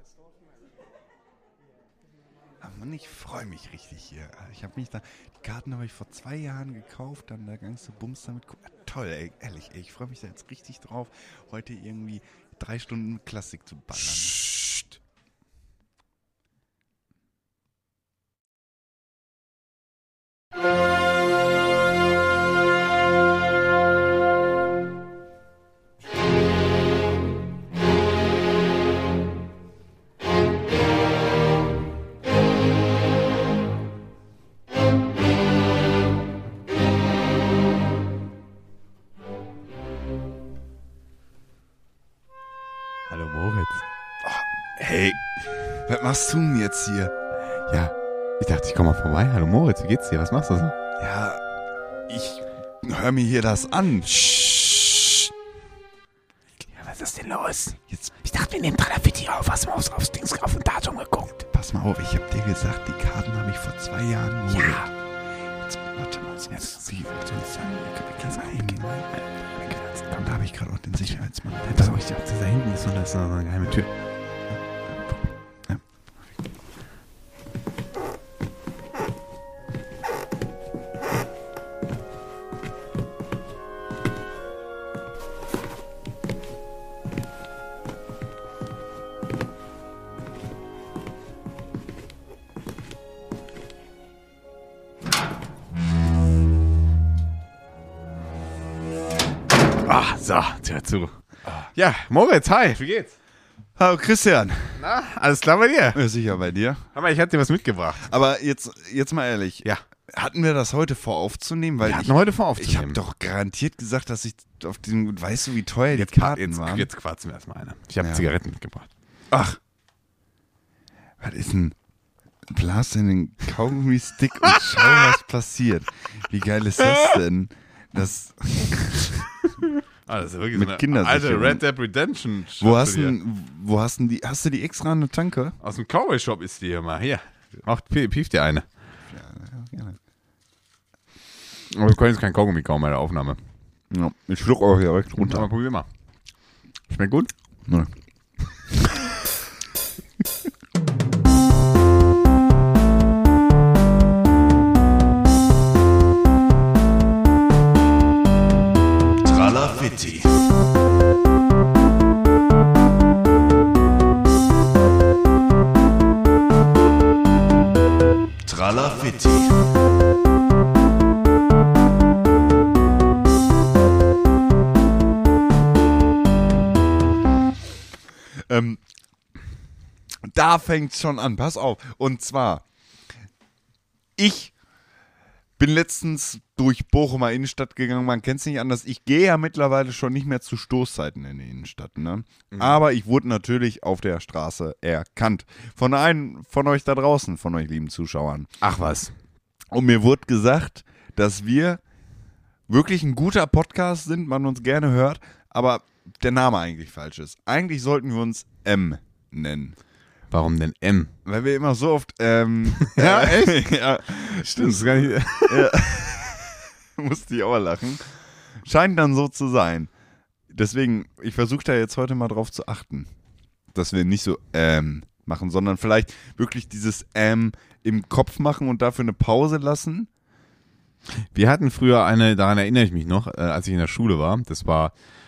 Mann, ich freue mich richtig hier. Die Karten habe ich vor 2 Jahren gekauft, dann der ganze Bums damit. Toll, ey, ehrlich, ey, ich freue mich da jetzt richtig drauf, heute irgendwie 3 Stunden Klassik zu ballern. Psst. Hallo Moritz. Oh, hey, was machst du denn jetzt hier? Ja, ich dachte, ich komme mal vorbei. Hallo Moritz, wie geht's dir? Was machst du so? Ja, ich höre mir hier das an. Psst. Ja, was ist denn los? Jetzt, Ich dachte, wir nehmen Tralafitti auf. Hast du mal aufs Dings auf dem Datum geguckt? pass mal auf, ich habe dir gesagt, die Karten habe ich vor 2 Jahren geholt. Ja. Jetzt, warte mal, wie kannst du eingehen? Komm, da habe ich gerade auch den Sicherheitsmann. Pass auf, ich dachte, da hinten ist so eine geheime Tür. Ja. Ah, so, Tür zu. Ja, Moritz, hi, wie geht's? Hallo Christian. Na, alles klar bei dir? Ja, sicher bei dir. Hör mal, ich hatte dir was mitgebracht. Aber jetzt mal ehrlich. Ja. Hatten wir das heute vor aufzunehmen? Weil Wir hatten heute vor ich habe aufzunehmen. doch garantiert gesagt, dass ich auf diesem, weißt du, wie teuer Jetzt die Karten waren? Jetzt quarzen wir erstmal eine. Ich habe Ja. Zigaretten mitgebracht. Ach, was ist denn? Blas in den Kaugummi-Stick und schau, was passiert. Wie geil ist das denn? Das, Ah, das ist ja wirklich Mit so eine Kindersicherung. alte Red Dead Redemption. wo hast du die? Hast du die extra an der Tanke? Aus dem Cowboy Shop ist die hier mal. Hier, pief dir eine. Gerne. Aber wir können jetzt kein Kaugummi kauen bei der Aufnahme. Ja, ich schluck auch direkt runter. Aber probier mal. Schmeckt gut? Ne. Tralafitti. Tralafitti. Da fängt's schon an, pass auf. Und zwar, ich bin letztens durch Bochumer Innenstadt gegangen, man kennt es nicht anders. Ich gehe ja mittlerweile schon nicht mehr zu Stoßzeiten in die Innenstadt, ne? Aber ich wurde natürlich auf der Straße erkannt. Von einem von euch da draußen, von euch lieben Zuschauern. Ach was. Und mir wurde gesagt, dass wir wirklich ein guter Podcast sind, man uns gerne hört, aber der Name eigentlich falsch ist. Eigentlich sollten wir uns M nennen. Warum denn M? Weil wir immer so oft, Ja, echt? ja, Stimmt, das ist gar nicht. musste ich auch lachen. Scheint dann so zu sein. Deswegen, ich versuche da jetzt heute mal drauf zu achten, dass wir nicht so machen, sondern vielleicht wirklich dieses im Kopf machen und dafür eine Pause lassen. Wir hatten früher eine, daran erinnere ich mich noch, als ich in der Schule war. Das war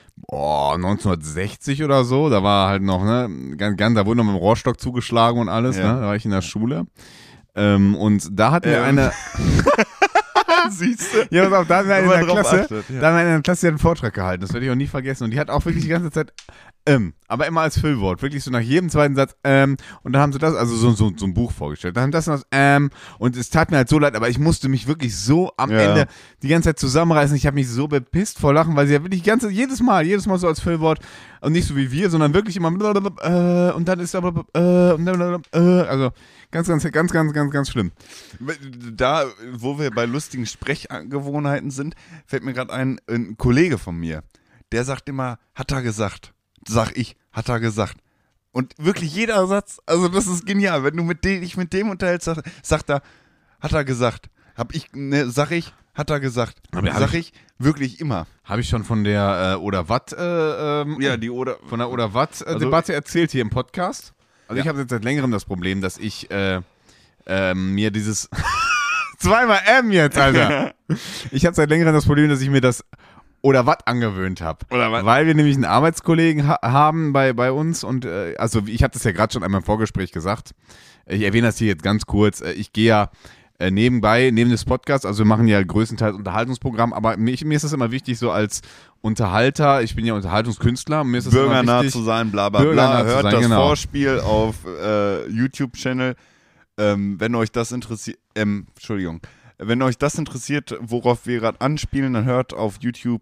1960 oder so. Da war halt noch, ne, da wurde noch mit dem Rohrstock zugeschlagen und alles, Ja. ne? Da war ich in der Schule. Und da hatten wir eine. Siehst du? Ja, pass auf, da hatten wir eine in Wenn der man drauf Klasse. achtet, ja. Da haben wir in der Klasse einen Vortrag gehalten. Das werde ich auch nie vergessen. Und die hat auch wirklich die ganze Zeit aber immer als Füllwort. Wirklich so nach jedem zweiten Satz und da haben sie das, also so ein Buch vorgestellt. Da haben das noch und es tat mir halt so leid, aber ich musste mich wirklich so am Ja. Ende die ganze Zeit zusammenreißen. Ich habe mich so bepisst vor Lachen, weil sie ja wirklich jedes Mal so als Füllwort und nicht so wie wir, sondern wirklich immer und dann ist aber und dann also ganz schlimm. Da, wo wir bei lustigen Sprechgewohnheiten sind, fällt mir gerade ein Kollege von mir, der sagt immer, hat er gesagt. Sag ich, hat er gesagt. Und wirklich jeder Satz, also das ist genial. Wenn du dich mit dem unterhältst, sagt er, hat er gesagt. Sag ich, hat er gesagt. Aber Sag ich wirklich immer. Habe ich schon von der Oder Watt Ja, die oder von der Oder Watt Also- Debatte erzählt hier im Podcast? Also ich habe jetzt seit längerem das Problem, dass ich mir dieses zweimal M jetzt, Alter. Ich habe seit längerem das Problem, dass ich mir das oder was angewöhnt habe. Oder was? Weil wir nämlich einen Arbeitskollegen haben bei uns und also ich habe das ja gerade schon einmal im Vorgespräch gesagt. Ich erwähne das hier jetzt ganz kurz. Ich gehe ja nebenbei, neben des Podcasts, also wir machen ja größtenteils Unterhaltungsprogramm, aber mir ist das immer wichtig, so als Unterhalter, ich bin ja Unterhaltungskünstler, mir ist das immer Bürgernah wichtig, zu sein, bla bla bürgernah bla. zu Hört sein, das genau. Vorspiel auf YouTube-Channel. Wenn euch das interessiert, wenn euch das interessiert, worauf wir gerade anspielen, dann hört auf YouTube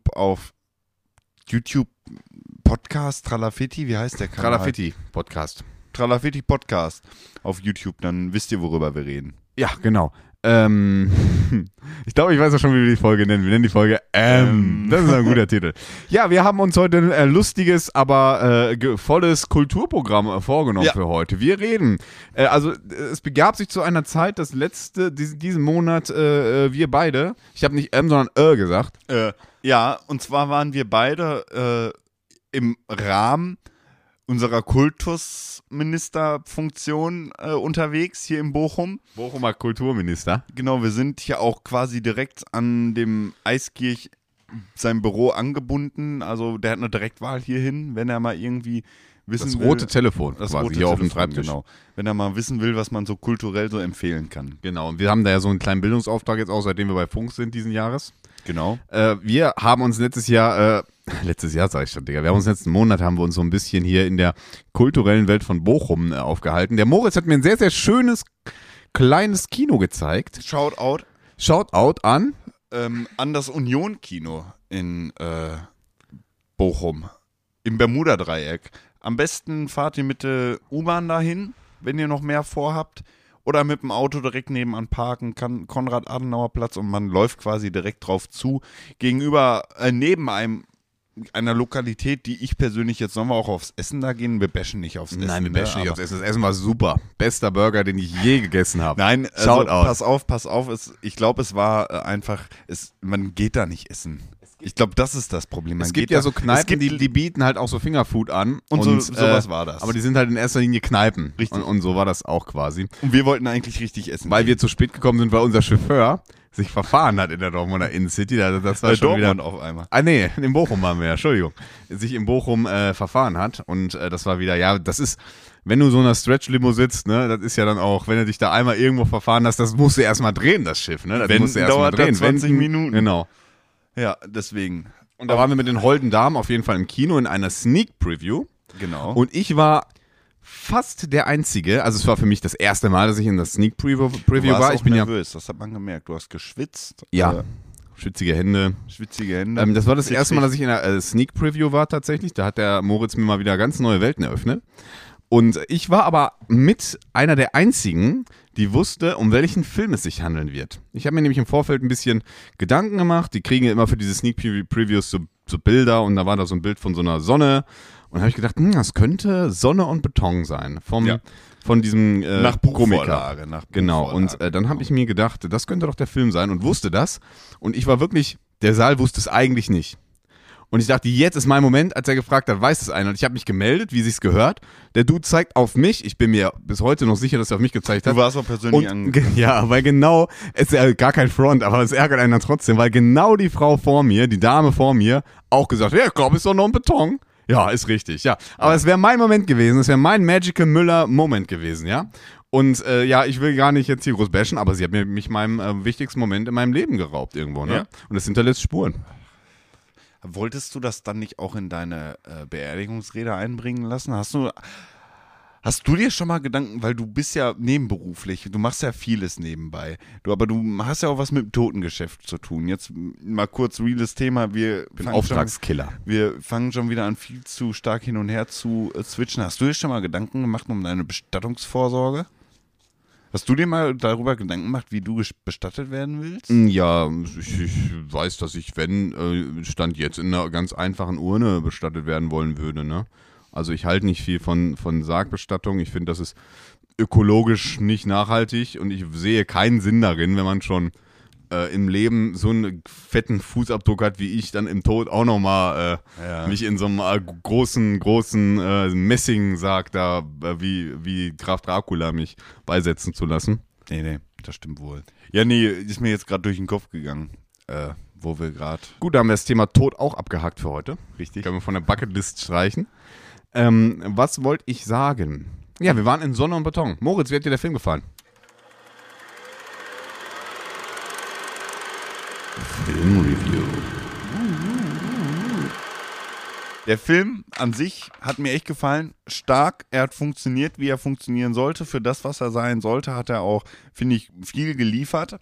Podcast Tralafitti, wie heißt der Kanal? Tralafitti Podcast. Tralafitti Podcast auf YouTube, dann wisst ihr, worüber wir reden. Ja, genau. Ich glaube, ich weiß auch schon, wie wir die Folge nennen. Wir nennen die Folge Das ist ein guter Titel. Ja, wir haben uns heute ein lustiges, aber volles Kulturprogramm vorgenommen für heute. Wir reden. Also, es begab sich zu einer Zeit, dass diesen Monat wir beide, ich habe nicht sondern gesagt. Ja, und zwar waren wir beide im Rahmen unserer Kultusministerfunktion unterwegs hier in Bochum. Bochumer Kulturminister. Genau, wir sind hier auch quasi direkt an dem Eiskirch sein Büro angebunden. Also der hat eine Direktwahl hierhin, wenn er mal irgendwie wissen Das will. rote Telefon Das quasi rote hier auf dem Telefon, Schreibtisch. genau. Wenn er mal wissen will, was man so kulturell so empfehlen kann. Genau, und wir haben da ja so einen kleinen Bildungsauftrag jetzt auch, seitdem wir bei Funk sind diesen Jahres. Genau. Wir haben uns letztes Jahr sage ich schon, Digga, wir haben uns letzten Monat haben wir uns so ein bisschen hier in der kulturellen Welt von Bochum aufgehalten. Der Moritz hat mir ein sehr, sehr schönes, kleines Kino gezeigt. Shoutout Shoutout an das Union-Kino in Bochum, im Bermuda-Dreieck. Am besten fahrt ihr mit der U-Bahn dahin, wenn ihr noch mehr vorhabt. Oder mit dem Auto direkt nebenan parken, kann Konrad-Adenauer-Platz und man läuft quasi direkt drauf zu. Gegenüber, neben einer Lokalität, die ich persönlich, jetzt sollen wir auch aufs Essen da gehen? Wir bashen nicht aufs Essen. Nein, wir bashen nicht aufs Essen. Das Essen war super. Bester Burger, den ich je gegessen habe. Nein, also, Shoutout. pass auf. Ich glaube, es war einfach, man geht da nicht essen. Ich glaube, das ist das Problem. Es gibt ja so Kneipen, die bieten halt auch so Fingerfood an. Und sowas war das. Aber die sind halt in erster Linie Kneipen. Richtig. Und so war das auch quasi. Und wir wollten eigentlich richtig essen. Weil wir zu spät gekommen sind, weil unser Chauffeur sich verfahren hat in der Dortmunder Innencity. Das war schon Dortmund wieder auf einmal. Nee, in Bochum waren wir ja, Entschuldigung. Sich in Bochum verfahren hat. Und das war wieder, ja, das ist, wenn du so in einer Stretch-Limo sitzt, ne, das ist ja dann auch, wenn du dich da einmal irgendwo verfahren hast, das musst du erstmal drehen, das Schiff, ne? Das musst du erstmal drehen. 20 Minuten. Genau. Ja, deswegen. Und da waren wir mit den holden Damen auf jeden Fall im Kino in einer Sneak Preview. Genau. Und ich war fast der Einzige, also es war für mich das erste Mal, dass ich in der Sneak Preview war. Auch Ich bin nervös, das hat man gemerkt. Du hast geschwitzt. Schwitzige Hände. Schwitzige Hände. Das war das erste Mal, dass ich in einer Sneak Preview war tatsächlich. Da hat der Moritz mir mal wieder ganz neue Welten eröffnet. Und ich war aber mit einer der einzigen, die wusste, um welchen Film es sich handeln wird. Ich habe mir nämlich im Vorfeld ein bisschen Gedanken gemacht. Die kriegen ja immer für diese Sneak Previews so Bilder und da war da so ein Bild von so einer Sonne. Und da habe ich gedacht, das könnte Sonne und Beton sein. Von diesem nach Komiker. Genau, Buchvorlage, und dann habe ich mir gedacht, das könnte doch der Film sein und wusste das. Und ich war wirklich, der Saal wusste es eigentlich nicht. Und ich dachte, jetzt ist mein Moment, als er gefragt hat, weiß es einer. Und ich habe mich gemeldet, wie sich's gehört. Der Dude zeigt auf mich. Ich bin mir bis heute noch sicher, dass er auf mich gezeigt hat. Du warst auch persönlich Ja, weil genau, es ist ja gar kein Front, aber es ärgert einen dann trotzdem, weil genau die Frau vor mir, die Dame vor mir, auch gesagt hat, ja, ich glaube, ist doch noch ein Beton. Ja, ist richtig, ja. Aber es wäre mein Moment gewesen, es wäre mein Magical Müller-Moment gewesen, ja. Und ich will gar nicht jetzt hier groß bashen, aber sie hat mich meinem wichtigsten Moment in meinem Leben geraubt irgendwo, ne? Ja. Und es hinterlässt Spuren. Wolltest du das dann nicht auch in deine Beerdigungsrede einbringen lassen? Hast du dir schon mal Gedanken, weil du bist ja nebenberuflich, du machst ja vieles nebenbei, aber du hast ja auch was mit dem Totengeschäft zu tun. Jetzt mal kurz reales Thema, wir Auftragskiller. Wir fangen schon wieder an, viel zu stark hin und her zu switchen. Hast du dir schon mal Gedanken gemacht um deine Bestattungsvorsorge? Hast du dir mal darüber Gedanken gemacht, wie du bestattet werden willst? Ja, ich weiß, dass ich, wenn, Stand jetzt in einer ganz einfachen Urne bestattet werden wollen würde, ne? Also ich halte nicht viel von Sargbestattung. Ich finde, das ist ökologisch nicht nachhaltig und ich sehe keinen Sinn darin, wenn man schon im Leben so einen fetten Fußabdruck hat wie ich, dann im Tod auch nochmal mich in so einem großen Messingsarg da wie Graf Dracula mich beisetzen zu lassen. Nee, das stimmt wohl. Ja, nee, ist mir jetzt gerade durch den Kopf gegangen, wo wir gerade... Gut, da haben wir das Thema Tod auch abgehakt für heute. Richtig. Können wir von der Bucketlist streichen. Was wollte ich sagen? Ja, wir waren in Sonne und Beton. Moritz, wie hat dir der Film gefallen? Filmreview. Der Film an sich hat mir echt gefallen. Stark, er hat funktioniert, wie er funktionieren sollte. Für das, was er sein sollte, hat er auch, finde ich, viel geliefert.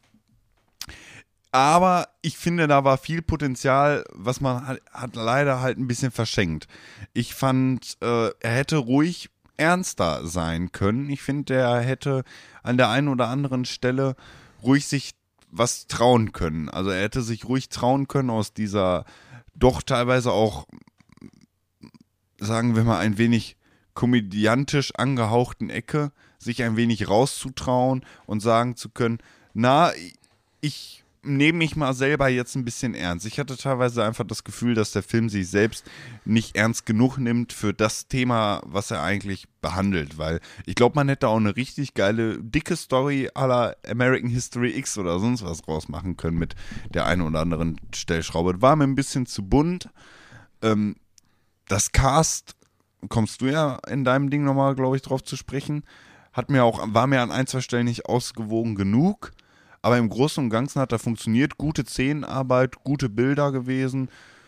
Aber ich finde, da war viel Potenzial, was man hat leider halt ein bisschen verschenkt. Ich fand, er hätte ruhig ernster sein können. Ich finde, er hätte an der einen oder anderen Stelle ruhig sich was trauen können. Also er hätte sich ruhig trauen können, aus dieser doch teilweise auch, sagen wir mal, ein wenig komödiantisch angehauchten Ecke, sich ein wenig rauszutrauen und sagen zu können, na, ich nehme mich mal selber jetzt ein bisschen ernst. Ich hatte teilweise einfach das Gefühl, dass der Film sich selbst nicht ernst genug nimmt für das Thema, was er eigentlich behandelt, weil ich glaube, man hätte auch eine richtig geile, dicke Story à la American History X oder sonst was rausmachen können mit der einen oder anderen Stellschraube. War mir ein bisschen zu bunt. Das Cast, kommst du ja in deinem Ding nochmal, glaube ich, drauf zu sprechen, war mir an ein, zwei Stellen nicht ausgewogen genug. Aber im Großen und Ganzen hat er funktioniert. Gute Szenenarbeit, gute Bilder gewesen.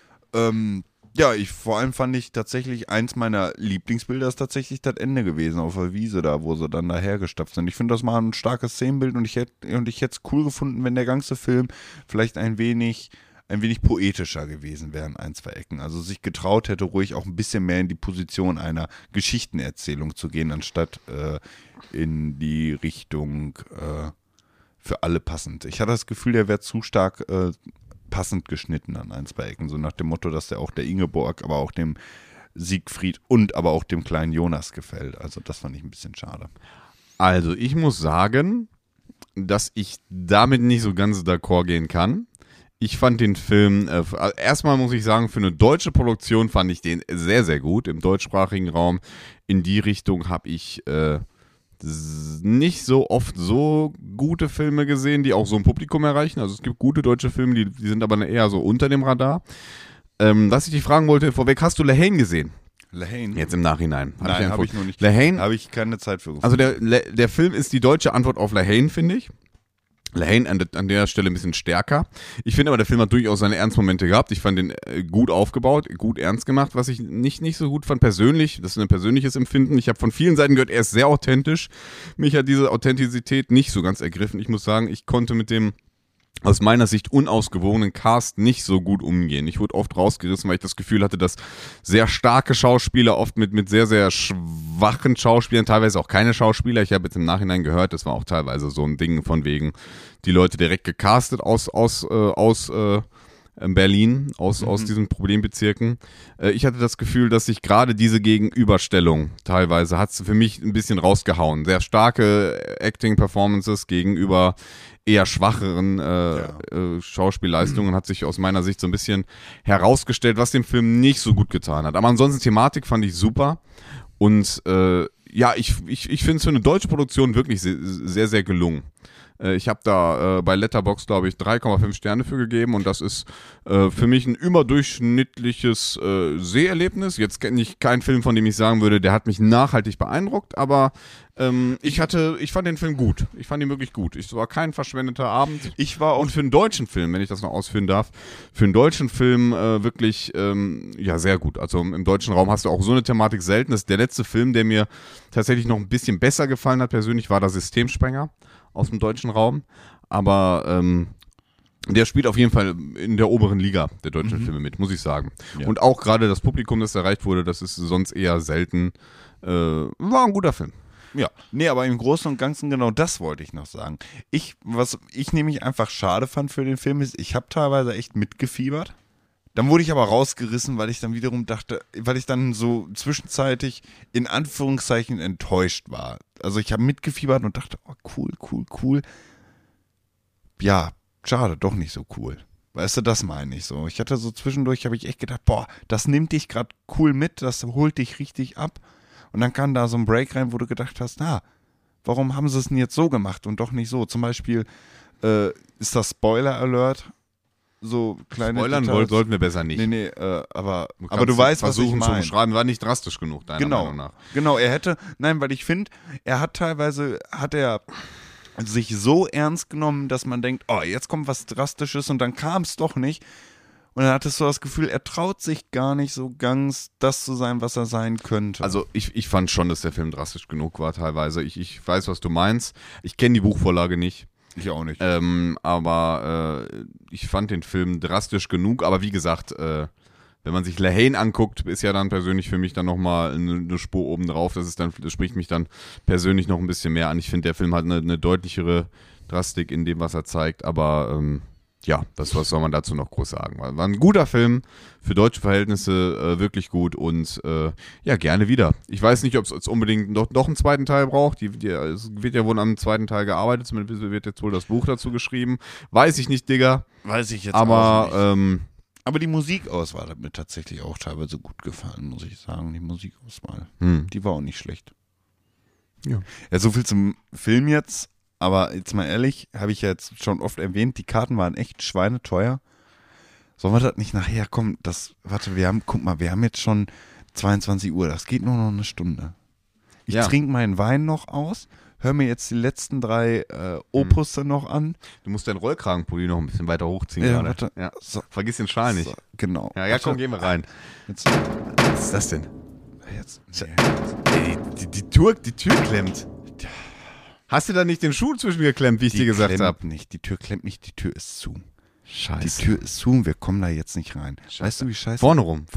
Vor allem fand ich tatsächlich, eins meiner Lieblingsbilder ist tatsächlich das Ende gewesen, auf der Wiese da, wo sie dann dahergestapft sind. Ich finde, das war ein starkes Szenenbild und ich hätte es cool gefunden, wenn der ganze Film vielleicht ein wenig poetischer gewesen wäre in ein, zwei Ecken. Also sich getraut hätte, ruhig auch ein bisschen mehr in die Position einer Geschichtenerzählung zu gehen, anstatt in die Richtung für alle passend. Ich hatte das Gefühl, der wäre zu stark passend geschnitten an ein, zwei Ecken. So nach dem Motto, dass der auch der Ingeborg, aber auch dem Siegfried und aber auch dem kleinen Jonas gefällt. Also das fand ich ein bisschen schade. Also ich muss sagen, dass ich damit nicht so ganz d'accord gehen kann. Ich fand den Film, erstmal muss ich sagen, für eine deutsche Produktion fand ich den sehr, sehr gut. Im deutschsprachigen Raum in die Richtung habe ich nicht so oft so gute Filme gesehen, die auch so ein Publikum erreichen. Also es gibt gute deutsche Filme, die sind aber eher so unter dem Radar. Was ich dich fragen wollte, vorweg, hast du La Haine gesehen? La Haine? Jetzt im Nachhinein. Nein, habe ich noch nicht. La Haine, habe ich keine Zeit für gefunden. Also der Film ist die deutsche Antwort auf La Haine, finde ich. La Haine an der Stelle ein bisschen stärker. Ich finde aber, der Film hat durchaus seine Ernstmomente gehabt. Ich fand den gut aufgebaut, gut ernst gemacht. Was ich nicht so gut fand persönlich, das ist ein persönliches Empfinden. Ich habe von vielen Seiten gehört, er ist sehr authentisch. Mich hat diese Authentizität nicht so ganz ergriffen. Ich muss sagen, ich konnte mit dem aus meiner Sicht unausgewogenen Cast nicht so gut umgehen. Ich wurde oft rausgerissen, weil ich das Gefühl hatte, dass sehr starke Schauspieler oft mit sehr, sehr schwachen Schauspielern, teilweise auch keine Schauspieler. Ich habe jetzt im Nachhinein gehört, das war auch teilweise so ein Ding von wegen, die Leute direkt gecastet aus Berlin, aus diesen Problembezirken. Ich hatte das Gefühl, dass sich gerade diese Gegenüberstellung teilweise hat für mich ein bisschen rausgehauen. Sehr starke Acting-Performances gegenüber eher schwacheren Schauspielleistungen hat sich aus meiner Sicht so ein bisschen herausgestellt, was dem Film nicht so gut getan hat. Aber ansonsten Thematik fand ich super und ich finde es für eine deutsche Produktion wirklich sehr, sehr, sehr gelungen. Ich habe da bei Letterboxd, glaube ich, 3,5 Sterne für gegeben und das ist für mich ein überdurchschnittliches Seherlebnis. Jetzt kenne ich keinen Film, von dem ich sagen würde, der hat mich nachhaltig beeindruckt, aber ich fand den Film gut. Ich fand ihn wirklich gut. Es war kein verschwendeter Abend. Und für einen deutschen Film, wenn ich das noch ausführen darf, für einen deutschen Film wirklich sehr gut. Also im deutschen Raum hast du auch so eine Thematik selten. Das ist der letzte Film, der mir tatsächlich noch ein bisschen besser gefallen hat persönlich, war der Systemsprenger aus dem deutschen Raum, aber der spielt auf jeden Fall in der oberen Liga der deutschen Filme mit, muss ich sagen. Ja. Und auch gerade das Publikum, das erreicht wurde, das ist sonst eher selten, war ein guter Film. Ja, nee, aber im Großen und Ganzen genau das wollte ich noch sagen. Was ich nämlich einfach schade fand für den Film ist, ich habe teilweise echt mitgefiebert. Dann wurde ich aber rausgerissen, weil ich dann wiederum dachte, weil ich dann so zwischenzeitlich in Anführungszeichen enttäuscht war. Also ich habe mitgefiebert und dachte, oh cool. Ja, schade, doch nicht so cool. Weißt du, das meine ich so. Ich hatte so zwischendurch, habe ich echt gedacht, boah, das nimmt dich gerade cool mit, das holt dich richtig ab. Und dann kam da so ein Break rein, wo du gedacht hast, warum haben sie es denn jetzt so gemacht und doch nicht so? Zum Beispiel ist das Spoiler-Alert, so kleine Spoilern sollten wir besser nicht. Nee, aber du weißt, was ich versuchen zu meine. beschreiben, war nicht drastisch genug, deiner Meinung nach. Genau, weil ich finde, hat er sich so ernst genommen, dass man denkt, oh, jetzt kommt was Drastisches und dann kam es doch nicht. Und dann hattest du das Gefühl, er traut sich gar nicht so ganz, das zu sein, was er sein könnte. Also ich fand schon, dass der Film drastisch genug war teilweise. Ich weiß, was du meinst. Ich kenne die Buchvorlage nicht. Ich auch nicht. Aber ich fand den Film drastisch genug. Aber wie gesagt, wenn man sich Lehane anguckt, ist ja dann persönlich für mich dann nochmal eine Spur obendrauf. Das spricht mich dann persönlich noch ein bisschen mehr an. Ich finde, der Film hat eine deutlichere Drastik in dem, was er zeigt. Aber ja, was soll man dazu noch groß sagen? War ein guter Film, für deutsche Verhältnisse wirklich gut und ja, gerne wieder. Ich weiß nicht, ob es unbedingt noch einen zweiten Teil braucht. Es wird ja wohl am zweiten Teil gearbeitet, zumindest wird jetzt wohl das Buch dazu geschrieben. Weiß ich nicht, Digga. Weiß ich jetzt aber, auch nicht. Aber die Musikauswahl hat mir tatsächlich auch teilweise gut gefallen, muss ich sagen. Die Musikauswahl, die war auch nicht schlecht. Ja, so viel zum Film jetzt. Aber jetzt mal ehrlich, habe ich ja jetzt schon oft erwähnt, die Karten waren echt schweineteuer. Sollen wir das nicht nachher kommen? Guck mal, wir haben jetzt schon 22 Uhr, das geht nur noch eine Stunde. Ich trinke meinen Wein noch aus, höre mir jetzt die letzten 3 Opusse noch an. Du musst deinen Rollkragenpulli noch ein bisschen weiter hochziehen Ja, gerade. warte. Ja. So. Vergiss den Schal nicht. So, genau. Ja, komm, gehen wir rein. Jetzt, Was ist das denn? nee. Ey, die Tür klemmt. Hast du da nicht den Schuh zwischengeklemmt, wie ich dir gesagt habe? Nicht, die Tür klemmt nicht, die Tür ist zu. Scheiße. Die Tür ist zu und wir kommen da jetzt nicht rein. Scheiße. Weißt du, wie scheiße? Vorne rum.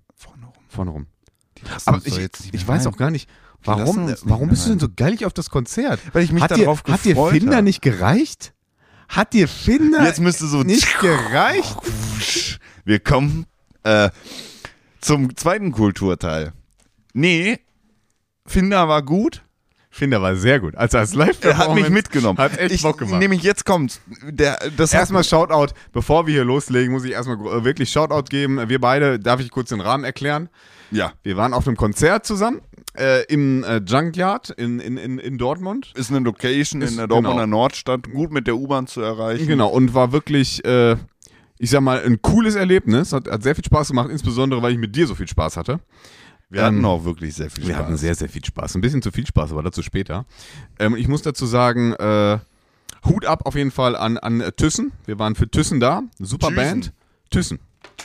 Die lassen Aber uns doch jetzt nicht ich mehr weiß rein. auch gar nicht, Die lassen warum uns nicht bist mehr du denn rein. so geilig auf das Konzert? Weil ich mich hat darauf Hat dir gefreut Finder habe. nicht gereicht? Hat dir Finder Jetzt müsste so nicht gereicht? Wir kommen zum zweiten Kulturteil. Nee, Finder war gut. Finder war sehr gut. Also als Live-Performance Er hat mich mitgenommen. Hat echt Bock gemacht. Nämlich jetzt kommt's. Erstmal Shoutout, bevor wir hier loslegen, muss ich erstmal wirklich Shoutout geben. Wir beide, darf ich kurz den Rahmen erklären? Ja. Wir waren auf einem Konzert zusammen im Junkyard in Dortmund. Ist eine Location Ist- in der Dortmunder genau. Nordstadt, gut mit der U-Bahn zu erreichen. Genau, und war wirklich, ich sag mal, ein cooles Erlebnis. Hat sehr viel Spaß gemacht, insbesondere, weil ich mit dir so viel Spaß hatte. Wir hatten auch wirklich sehr viel Spaß. Wir hatten sehr, sehr viel Spaß. Ein bisschen zu viel Spaß, aber dazu später. Ich muss dazu sagen, Hut ab auf jeden Fall an Thyssen. Wir waren für Thyssen da. Super Thyssen. Band. Thyssen.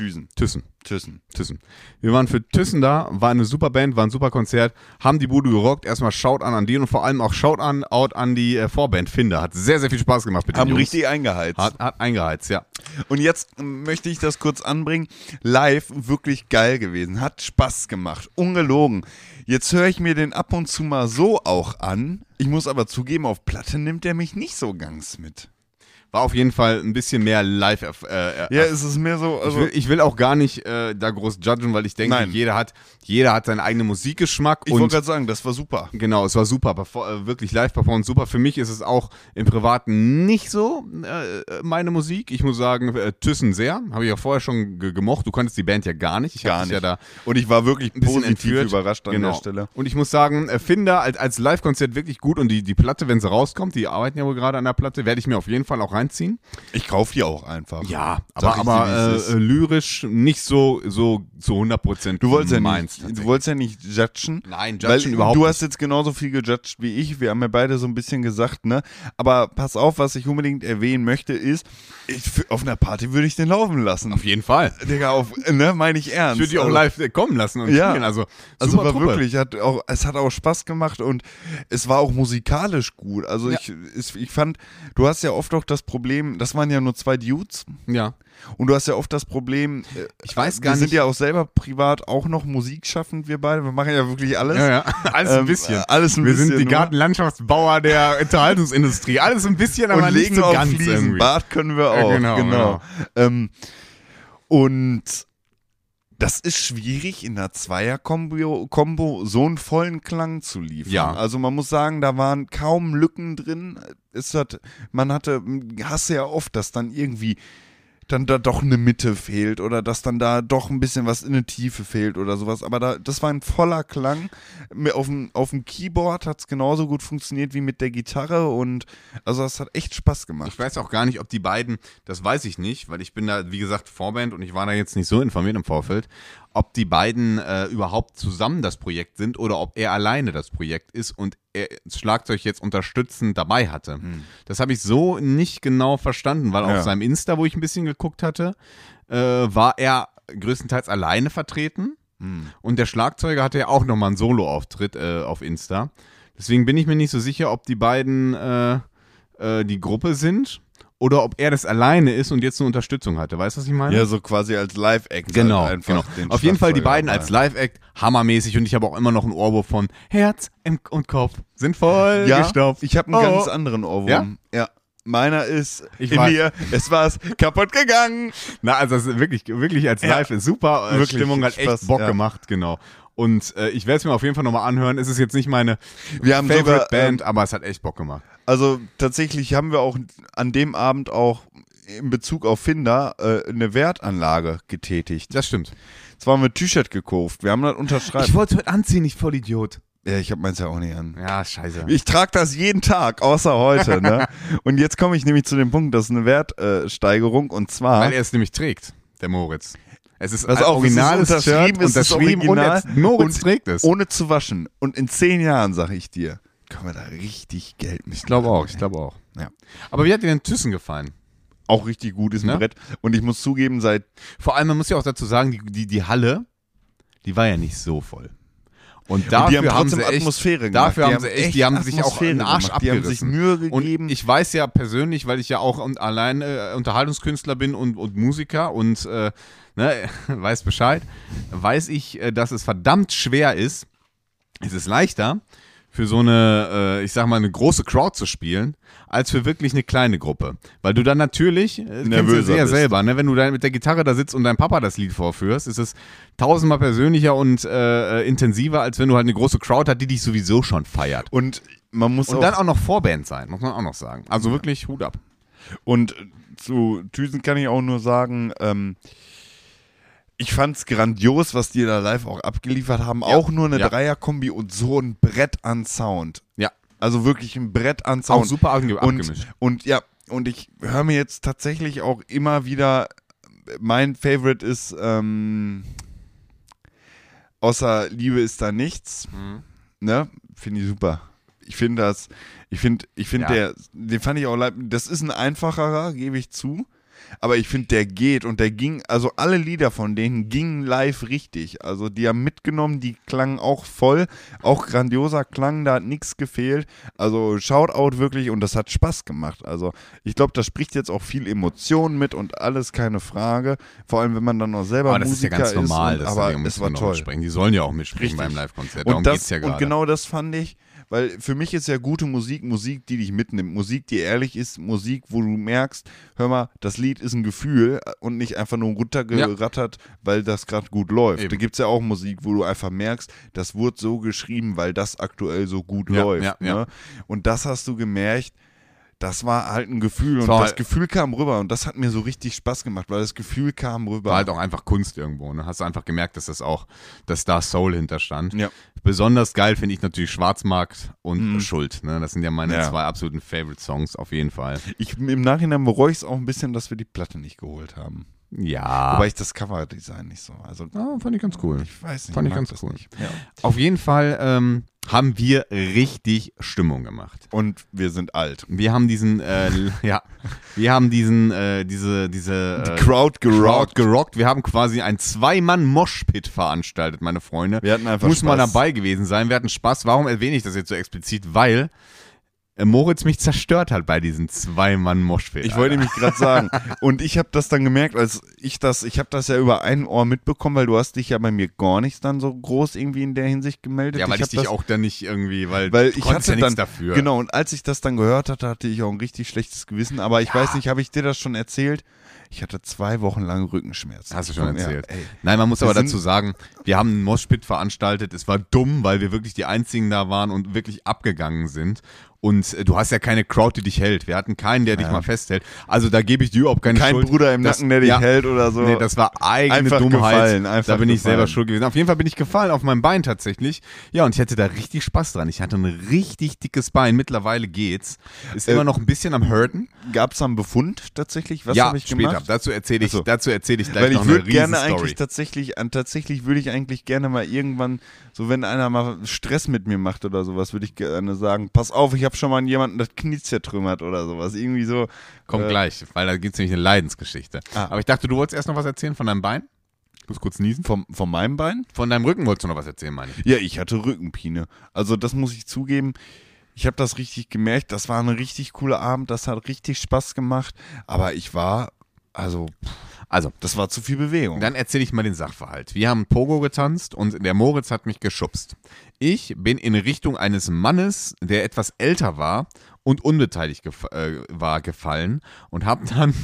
Wir waren für Thyssen da, war eine super Band, war ein super Konzert, haben die Bude gerockt. Erstmal Shout an die und vor allem auch Shout out an die Vorband Finder. Hat sehr, sehr viel Spaß gemacht mit den Haben Jungs. richtig eingeheizt. Hat eingeheizt, ja. Und jetzt möchte ich das kurz anbringen. Live wirklich geil gewesen. Hat Spaß gemacht. Ungelogen. Jetzt höre ich mir den ab und zu mal so auch an. Ich muss aber zugeben, auf Platte nimmt er mich nicht so ganz mit. War auf jeden Fall ein bisschen mehr live. Ja, es ist mehr so. Also ich will auch gar nicht da groß judgen, weil ich denke, Nein. jeder hat seinen eigenen Musikgeschmack. ich wollte gerade sagen, das war super. Genau, es war super, wirklich Live-Performance super. Für mich ist es auch im Privaten nicht so meine Musik. Ich muss sagen, Thyssen sehr, habe ich ja vorher schon gemocht. Du kanntest die Band ja gar nicht. Ich Gar hab dich nicht. Ja da Und ich war wirklich ein bisschen positiv entführt. überrascht an Genau. der Stelle. Und ich muss sagen, Finder als Live-Konzert wirklich gut und die Platte, wenn sie rauskommt, die arbeiten ja wohl gerade an der Platte, werde ich mir auf jeden Fall auch reinziehen. Ich kaufe die auch einfach. Ja, Sag ich dir, aber wie es ist. lyrisch nicht so zu 100% Du wolltest meins. ja nicht judgen. Nein, Weil judgen überhaupt du nicht. hast jetzt genauso viel gejudged wie ich. Wir haben ja beide so ein bisschen gesagt, ne? Aber pass auf, was ich unbedingt erwähnen möchte, ist, auf einer Party würde ich den laufen lassen. Auf jeden Fall. Digga, meine ich ernst. Ich würde die auch live kommen lassen und Ja. spielen. Also Also war Truppe. wirklich, es hat auch Spaß gemacht und es war auch musikalisch gut. Also Ja. ich fand, du hast ja oft auch das Problem, das waren ja nur 2 Dudes Ja. und du hast ja oft das Problem, Ich weiß gar wir sind nicht. ja auch selber privat auch noch musikschaffend, wir beide, wir machen ja wirklich alles. Ja. Alles ein bisschen. Alles ein Wir bisschen. sind die nur. Gartenlandschaftsbauer der Unterhaltungsindustrie. Alles ein bisschen, aber und nicht legen so auf ganz Fliesen. irgendwie. Bad können wir auch. Ja, genau. Und Das ist schwierig, in einer Zweier-Kombo so einen vollen Klang zu liefern. Ja. Also man muss sagen, da waren kaum Lücken drin. Hast du ja oft, dass dann irgendwie dann da doch eine Mitte fehlt oder dass dann da doch ein bisschen was in der Tiefe fehlt oder sowas. Aber das war ein voller Klang. Auf dem Keyboard hat es genauso gut funktioniert wie mit der Gitarre und also das hat echt Spaß gemacht. Ich weiß auch gar nicht, ob die beiden, das weiß ich nicht, weil ich bin da, wie gesagt, Vorband und ich war da jetzt nicht so informiert im Vorfeld, ob die beiden überhaupt zusammen das Projekt sind oder ob er alleine das Projekt ist und er das Schlagzeug jetzt unterstützend dabei hatte. Das habe ich so nicht genau verstanden, weil auf seinem Insta, wo ich ein bisschen geguckt hatte, war er größtenteils alleine vertreten und der Schlagzeuger hatte ja auch nochmal einen Solo-Auftritt auf Insta. Deswegen bin ich mir nicht so sicher, ob die beiden die Gruppe sind oder ob er das alleine ist und jetzt eine Unterstützung hatte. Weißt du, was ich meine? Ja, so quasi als Live-Act. Genau, halt genau. den Auf jeden Fall die beiden Schlagzeuger als Live-Act, hammermäßig und ich habe auch immer noch ein Ohrwurm von Herz und Kopf sind voll gestopft. Ich habe einen ganz anderen Ohrwurm. Ja. Meiner ist weiß. es war kaputt gegangen. Na, also das ist wirklich als Live ist super. Wirklich Stimmung hat echt Spaß, Bock gemacht, genau. Und ich werde es mir auf jeden Fall nochmal anhören. Es ist jetzt nicht meine Wir haben Favorite sogar, Band, aber es hat echt Bock gemacht. Also tatsächlich haben wir auch an dem Abend auch in Bezug auf Finder eine Wertanlage getätigt. Das stimmt. Zwar haben wir ein T-Shirt gekauft, wir haben das unterschreiben. Ich wollte es heute anziehen, ich Vollidiot. Ja, ich habe meins ja auch nicht an. Ja, scheiße. Ich trage das jeden Tag, außer heute. Ne? Und jetzt komme ich nämlich zu dem Punkt, das ist eine Wertsteigerung und zwar... Weil er es nämlich trägt, der Moritz. Es ist Pass ein auf, originales es ist Shirt, unterschrieben und Moritz trägt es. Ohne zu waschen. Und in 10 Jahren, sag ich dir, können wir da richtig Geld mit. Ich glaube auch. Ja. Aber wie hat dir denn Thyssen gefallen? Auch richtig gut ist ein Ne? Brett. Und ich muss zugeben, Vor allem, man muss ja auch dazu sagen, die Halle, die war ja nicht so voll. Und die dafür haben trotzdem sie echt, Atmosphäre gemacht. dafür haben sie echt, die haben sich auch Atmosphäre einen Arsch gemacht. Die haben sich abgerissen. Mühe gegeben. Und ich weiß ja persönlich, weil ich ja auch allein Unterhaltungskünstler bin und Musiker und weiß Bescheid, weiß ich, dass es verdammt schwer ist. Es ist leichter, für so eine, ich sag mal, eine große Crowd zu spielen, als für wirklich eine kleine Gruppe. Weil du dann natürlich, nervöser sehr bist. selber, ne? Wenn du dann mit der Gitarre da sitzt und deinem Papa das Lied vorführst, ist es tausendmal persönlicher und intensiver, als wenn du halt eine große Crowd hast, die dich sowieso schon feiert. und man muss Und dann auch noch Vorband sein, muss man auch noch sagen. Also wirklich Hut ab. Und zu Thyssen kann ich auch nur sagen, ich fand's grandios, was die da live auch abgeliefert haben. Ja. Auch nur eine Ja. Dreierkombi und so ein Brett an Sound. Ja. Also wirklich ein Brett an Sound. Auch super abgemischt. Und ich höre mir jetzt tatsächlich auch immer wieder, mein Favorite ist, außer Liebe ist da nichts. Ne? Finde ich super. Ich finde Ja. den fand ich auch leid. Das ist ein einfacherer, gebe ich zu. Aber ich finde, der geht und der ging, also alle Lieder von denen gingen live richtig. Also die haben mitgenommen, die klangen auch voll, auch grandioser Klang, da hat nichts gefehlt. Also Shoutout wirklich und das hat Spaß gemacht. Also ich glaube, da spricht jetzt auch viel Emotion mit und alles, keine Frage. Vor allem, wenn man dann noch selber Aber das Musiker ist ja ganz normal, ist. dass Aber die es war noch toll. mitsprechen. Die sollen ja auch mitsprechen Richtig. beim Live-Konzert. Darum Und, geht's ja gerade. und genau das fand ich, weil für mich ist ja gute Musik, Musik, die dich mitnimmt, Musik, die ehrlich ist, Musik, wo du merkst, hör mal, das Lied ist ein Gefühl und nicht einfach nur runtergerattert, weil das gerade gut läuft. Eben. Da gibt es ja auch Musik, wo du einfach merkst, das wurde so geschrieben, weil das aktuell so gut läuft. Ja. Ne? Und das hast du gemerkt, das war halt ein Gefühl und war das halt- Gefühl kam rüber und das hat mir so richtig Spaß gemacht, weil das Gefühl kam rüber. War halt auch einfach Kunst irgendwo. Ne? Hast du einfach gemerkt, dass da Soul hinterstand. Ja. Besonders geil finde ich natürlich Schwarzmarkt und Schuld. Ne? Das sind ja meine Ja. zwei absoluten Favorite-Songs auf jeden Fall. Im Nachhinein bereue ich es auch ein bisschen, dass wir die Platte nicht geholt haben. Ja. Wobei ich das Cover-Design nicht so. Also, Fand ich ganz cool. ich weiß nicht. Fand ich mag ganz das cool. nicht. Ja. Auf jeden Fall haben wir richtig Stimmung gemacht. Und wir sind alt. Wir haben diese Crowd gerockt. gerockt. Wir haben quasi ein Zwei-Mann-Moshpit veranstaltet, meine Freunde. Wir hatten einfach Muss mal Spaß. dabei gewesen sein. Wir hatten Spaß. Warum erwähne ich das jetzt so explizit? Weil Moritz mich zerstört hat bei diesen Zwei-Mann-Moshpit. Ich wollte nämlich gerade sagen. Und ich habe das dann gemerkt, ich habe das ja über ein Ohr mitbekommen, weil du hast dich ja bei mir gar nicht dann so groß irgendwie in der Hinsicht gemeldet. Ja, weil ich hab dich das, auch dann nicht irgendwie, weil weil du ich konntest hatte ja dann nichts dafür. Genau, und als ich das dann gehört hatte, hatte ich auch ein richtig schlechtes Gewissen. Aber ich weiß nicht, habe ich dir das schon erzählt? Ich hatte 2 Wochen lang Rückenschmerzen. Hast du schon erzählt. Ja, ey. Nein, man muss Wir aber sind- dazu sagen, wir haben einen Moshpit veranstaltet. Es war dumm, weil wir wirklich die Einzigen da waren und wirklich abgegangen sind. Und du hast ja keine Crowd, die dich hält. Wir hatten keinen, der dich mal festhält. Also da gebe ich dir überhaupt keine Kein Schuld. Bruder im Das- Nacken, der dich ja. hält oder so. Nee, das war eigene Einfach Dummheit. gefallen, einfach da bin ich selber gefallen. schuld gewesen. Auf jeden Fall bin ich gefallen auf meinem Bein tatsächlich. Ja, und ich hatte da richtig Spaß dran. Ich hatte ein richtig dickes Bein. Mittlerweile geht's. Ist immer noch ein bisschen am Hurten. Gab es da einen Befund tatsächlich? Was ja, habe ich später. gemacht? Dazu erzähle ich, Ach so. gleich Weil ich noch würde eine gerne Riesenstory. eigentlich tatsächlich würde ich eigentlich gerne mal irgendwann, so wenn einer mal Stress mit mir macht oder sowas, würde ich gerne sagen, pass auf, ich habe schon mal jemanden das Knie zertrümmert oder sowas. Irgendwie so. Kommt gleich, weil da gibt es nämlich eine Leidensgeschichte. Ah. Aber ich dachte, du wolltest erst noch was erzählen von deinem Bein? Ich muss kurz niesen. Von meinem Bein? Von deinem Rücken wolltest du noch was erzählen, meine ich. Ja, ich hatte Rückenpine. Also das muss ich zugeben. Ich habe das richtig gemerkt. Das war ein richtig cooler Abend. Das hat richtig Spaß gemacht. Aber ich war, also das war zu viel Bewegung. Dann erzähle ich mal den Sachverhalt. Wir haben Pogo getanzt und der Moritz hat mich geschubst. Ich bin in Richtung eines Mannes, der etwas älter war und unbeteiligt war, gefallen und habe dann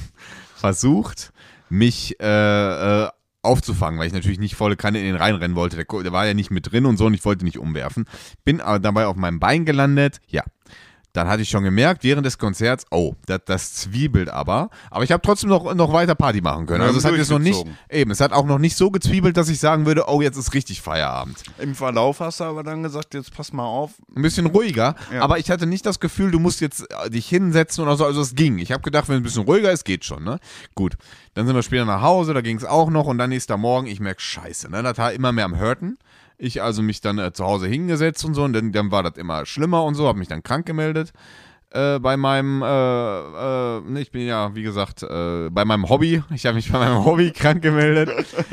versucht, mich aufzufangen, weil ich natürlich nicht volle Kanne in den reinrennen wollte. Der war ja nicht mit drin und so und ich wollte nicht umwerfen. Bin aber dabei auf meinem Bein gelandet. Ja, dann hatte ich schon gemerkt, während des Konzerts, oh, das zwiebelt aber. Aber ich habe trotzdem noch weiter Party machen können. Wir Also es haben hat jetzt noch nicht, durchgezogen. es hat auch noch nicht so gezwiebelt, dass ich sagen würde, oh, jetzt ist richtig Feierabend. Im Verlauf hast du aber dann gesagt, jetzt pass mal auf. Ein bisschen ruhiger, Ja. aber ich hatte nicht das Gefühl, du musst jetzt dich hinsetzen oder so. Also es ging. Ich habe gedacht, wenn es ein bisschen ruhiger ist, geht schon. Ne? Gut, dann sind wir später nach Hause, da ging es auch noch und dann nächster Morgen, ich merke, scheiße, ne? Das war immer mehr am Hurten. Ich also mich dann zu Hause hingesetzt und so und dann war das immer schlimmer und so, habe mich dann krank gemeldet. Bei meinem, ich bin ja, wie gesagt, bei meinem Hobby. Ich habe mich bei meinem Hobby krank gemeldet.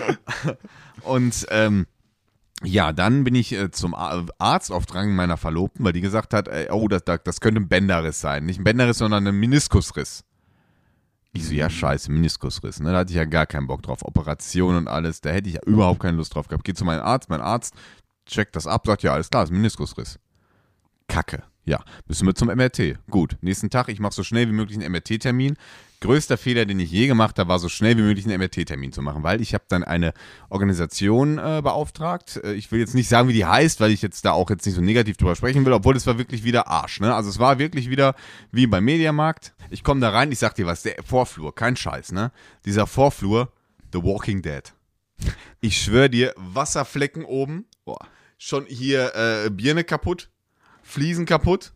Und ja, dann bin ich zum Arztauftrag meiner Verlobten, weil die gesagt hat, oh, das könnte ein Bänderriss sein. Nicht ein Bänderriss, sondern ein Meniskusriss. Ich so, ja, scheiße, Meniskusriss. Ne? Da hatte ich ja gar keinen Bock drauf. Operation und alles, da hätte ich ja überhaupt keine Lust drauf gehabt. Geh zu meinem Arzt, mein Arzt checkt das ab, sagt, ja, alles klar, ist ein Meniskusriss. Kacke. Ja, müssen wir zum MRT. Gut, nächsten Tag, ich mache so schnell wie möglich einen MRT-Termin. Größter Fehler, den ich je gemacht habe, war so schnell wie möglich einen MRT-Termin zu machen, weil ich habe dann eine Organisation beauftragt. Ich will jetzt nicht sagen, wie die heißt, weil ich jetzt da auch jetzt nicht so negativ drüber sprechen will, obwohl es war wirklich wieder Arsch. Ne? Also es war wirklich wieder wie beim Mediamarkt. Ich komme da rein, ich sag dir was, der Vorflur, kein Scheiß, ne? Dieser Vorflur, The Walking Dead. Ich schwöre dir, Wasserflecken oben, schon hier Birne kaputt, Fliesen kaputt.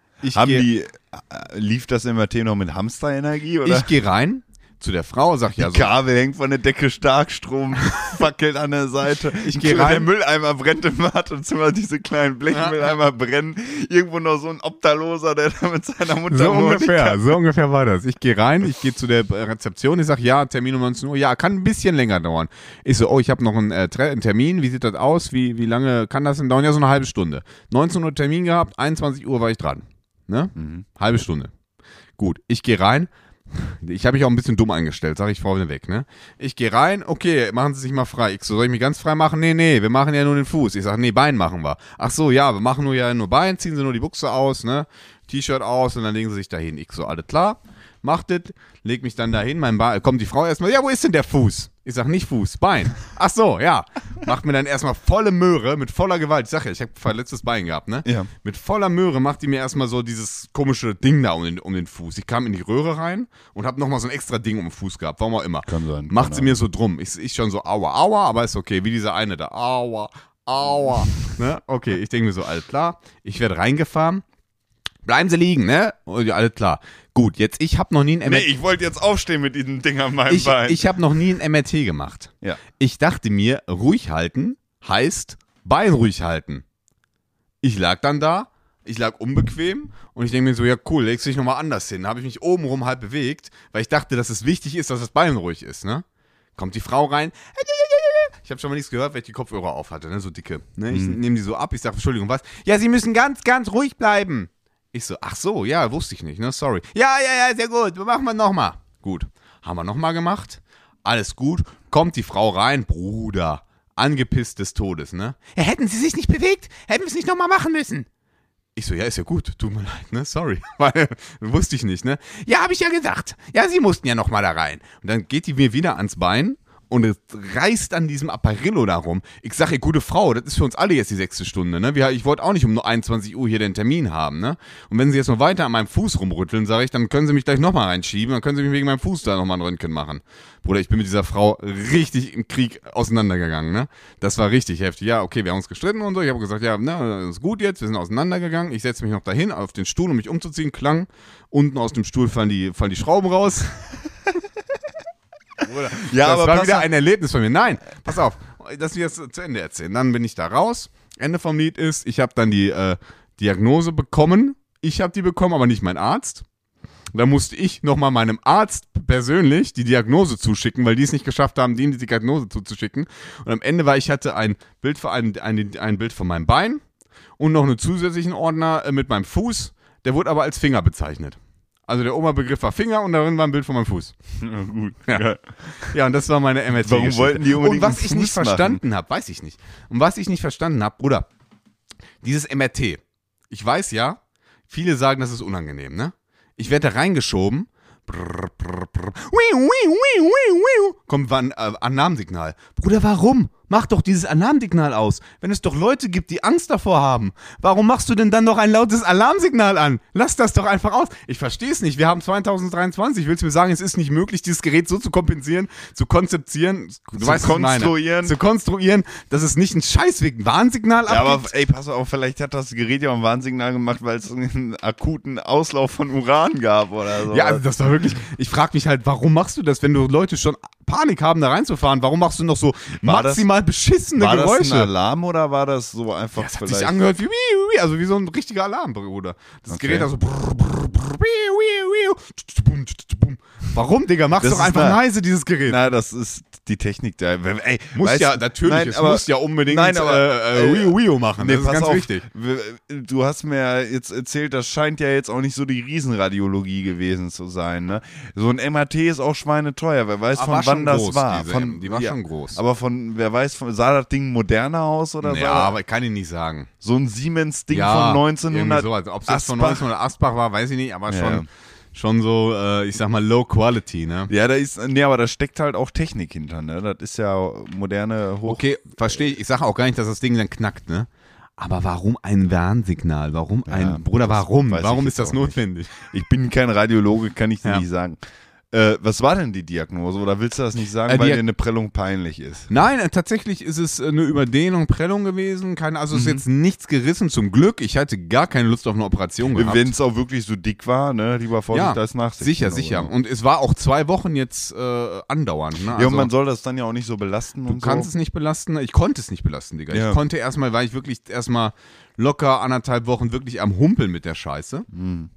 Lief das MRT noch mit Hamsterenergie oder? Ich gehe rein zu der Frau, sag ja so. Kabel hängt von der Decke, Starkstrom fackelt an der Seite. Ich geh Der rein. Mülleimer brennt im Wartezimmer, diese kleinen Blechmülleimer brennen. Irgendwo noch so ein Obdachloser, der da mit seiner Mutter So wohnt. ungefähr war das. Ich gehe rein, ich gehe zu der Rezeption, ich sage, ja, Termin um 19 Uhr, ja, kann ein bisschen länger dauern. Ich so, oh, ich habe noch einen Termin, wie sieht das aus, wie lange kann das denn dauern? Ja, so eine halbe Stunde. 19 Uhr Termin gehabt, 21 Uhr war ich dran. Ne? Halbe Stunde. Gut, ich gehe rein. Ich habe mich auch ein bisschen dumm eingestellt, sage ich vorneweg, ne? Ich gehe rein, okay, machen Sie sich mal frei. Ich so, soll ich mich ganz frei machen? Nee, wir machen ja nur den Fuß. Ich sage, nee, Bein machen wir. Ach so, ja, wir machen nur Bein, ziehen Sie nur die Buchse aus, ne? T-Shirt aus und dann legen Sie sich dahin. Ich so, alles klar, macht das, leg mich dann dahin, kommt die Frau erstmal, ja, wo ist denn der Fuß? Ich sag, nicht Fuß, Bein. Ach so, ja. Macht mir dann erstmal volle Möhre, mit voller Gewalt. Ich sag ja, ich habe verletztes Bein gehabt, ne? Ja. Mit voller Möhre macht die mir erstmal so dieses komische Ding da um den Fuß. Ich kam in die Röhre rein und habe nochmal so ein extra Ding um den Fuß gehabt, warum auch immer. Kann sein. Macht sie mir so drum. Ich schon so, aua, aber ist okay, wie dieser eine da. Aua. Ne? Okay, ich denke mir so, alles klar. Ich werde reingefahren. Bleiben Sie liegen, ne? Und ja, alles klar. Gut, jetzt, ich habe noch nie ein MRT. Nee, ich wollte jetzt aufstehen mit diesem Ding an meinem Bein. Ich habe noch nie ein MRT gemacht. Ja. Ich dachte mir, ruhig halten heißt Bein ruhig halten. Ich lag dann da, ich lag unbequem und ich denke mir so, ja cool, legst du dich nochmal anders hin. Da habe ich mich obenrum halb bewegt, weil ich dachte, dass es wichtig ist, dass das Bein ruhig ist, ne? Kommt die Frau rein. Ich habe schon mal nichts gehört, weil ich die Kopfhörer auf hatte, ne? So dicke. Ne? Ich nehme die so ab, ich sage, Entschuldigung, was? Ja, Sie müssen ganz, ganz ruhig bleiben. Ich so, ach so, ja, wusste ich nicht, ne, sorry. Ja, sehr gut, machen wir nochmal. Gut, haben wir nochmal gemacht, alles gut, kommt die Frau rein, Bruder, angepisst des Todes, ne. Ja, hätten Sie sich nicht bewegt, hätten wir es nicht nochmal machen müssen. Ich so, ja, ist ja gut, tut mir leid, ne, sorry, weil, wusste ich nicht, ne. Ja, habe ich ja gesagt, ja, Sie mussten ja nochmal da rein. Und dann geht die mir wieder ans Bein und es reißt an diesem Apparillo da rum. Ich sage, ihr gute Frau, das ist für uns alle jetzt die 6. Stunde, ne, ich wollte auch nicht um 21 Uhr hier den Termin haben, ne. Und wenn Sie jetzt noch weiter an meinem Fuß rumrütteln, sage ich, dann können Sie mich gleich nochmal reinschieben, dann können Sie mich wegen meinem Fuß da nochmal ein Röntgen machen. Bruder, ich bin mit dieser Frau richtig im Krieg auseinandergegangen, ne? Das war richtig heftig. Ja, okay, wir haben uns gestritten und so. Ich habe gesagt, ja, das ist gut jetzt, wir sind auseinandergegangen. Ich setze mich noch dahin auf den Stuhl, um mich umzuziehen. Klang, unten aus dem Stuhl fallen die Schrauben raus. Bruder, Ja, das aber war pass wieder auf. ein Erlebnis von mir. Nein, pass auf, dass wir das zu Ende erzählen. Dann bin ich da raus. Ende vom Lied ist, ich habe dann die Diagnose bekommen. Ich habe die bekommen, aber nicht mein Arzt. Da musste ich nochmal meinem Arzt persönlich die Diagnose zuschicken, weil die es nicht geschafft haben, die Diagnose zuzuschicken. Und am Ende hatte ein Bild ein Bild von meinem Bein und noch einen zusätzlichen Ordner mit meinem Fuß. Der wurde aber als Finger bezeichnet. Also der Oberbegriff war Finger und darin war ein Bild von meinem Fuß. Ja, gut. Ja. Ja, und das war meine MRT. Warum wollten die unbedingt Und was einen ich nicht Fuß machen? verstanden habe, weiß ich nicht. Und was ich nicht verstanden habe, Bruder, dieses MRT. Ich weiß ja, viele sagen, das ist unangenehm, ne? Ich werde da reingeschoben. Brrr, brrr, brrr. Kommt ein Alarmsignal. Bruder, warum? Mach doch dieses Alarmsignal aus. Wenn es doch Leute gibt, die Angst davor haben, warum machst du denn dann noch ein lautes Alarmsignal an? Lass das doch einfach aus. Ich verstehe es nicht. Wir haben 2023. Willst du mir sagen, es ist nicht möglich, dieses Gerät so zu kompensieren, zu konzeptieren, Zu konstruieren. zu konstruieren, dass es nicht ein Scheißweg, ein Warnsignal Ja, aber abgibt? ey, pass auf, vielleicht hat das Gerät ja auch ein Warnsignal gemacht, weil es einen akuten Auslauf von Uran gab oder so. Ja, also das war wirklich, ich frage mich halt, warum machst du das, wenn du Leute schon Panik haben, da reinzufahren? Warum machst du noch so maximal beschissene war das Geräusche? ein Alarm oder war das so einfach Das hat vielleicht? sich angehört wie, also wie so ein richtiger Alarm, Bruder. Das Okay. Gerät da so Warum, Digga? Mach's Das doch ist einfach leise, dieses Gerät. Na, das ist die Technik da. Ey, Muss weißt ja, du- natürlich, nein, es aber- muss ja unbedingt nein, aber, Wii machen, Nee, das ist pass ganz auf, wichtig. Du hast mir ja jetzt erzählt, das scheint ja jetzt auch nicht so die Riesenradiologie gewesen zu sein. Ne? So ein MRT ist auch schweineteuer. Wer weiß, Aber von war wann schon das groß, war. die war schon groß. Aber wer weiß, sah das Ding moderner aus oder Ja, aber ich kann Ihnen nicht sagen. so ein Siemens-Ding Ja, von irgendwie 1900. sowas. Ob es jetzt von Asbach. 1900 Asbach war, weiß ich nicht, aber Ja. schon so, ich sag mal, Low Quality, ne? Ja, aber da steckt halt auch Technik hinter, ne? Das ist ja moderne Okay, verstehe ich. Ich sage auch gar nicht, dass das Ding dann knackt, ne? Aber warum ein Warnsignal? Warum Ja, Bruder, warum? weiß ich Warum jetzt ist das auch nicht. notwendig? Ich bin kein Radiologe, kann ich dir Ja. nicht sagen. Was war denn die Diagnose? Oder willst du das nicht sagen, weil dir eine Prellung peinlich ist? Nein, tatsächlich ist es eine Überdehnung, Prellung gewesen. Also ist jetzt nichts gerissen, zum Glück. Ich hatte gar keine Lust auf eine Operation gehabt. Wenn es auch wirklich so dick war, ne? Lieber Vorsicht als Nachsicht. sicher, oder sicher. so. Und es war auch 2 Wochen jetzt andauernd. Ne? Ja, Also, und man soll das dann ja auch nicht so belasten. du kannst es nicht belasten. Ich konnte es nicht belasten, Digga. Ja. Ich konnte war ich wirklich erstmal locker 1,5 Wochen wirklich am Humpeln mit der Scheiße.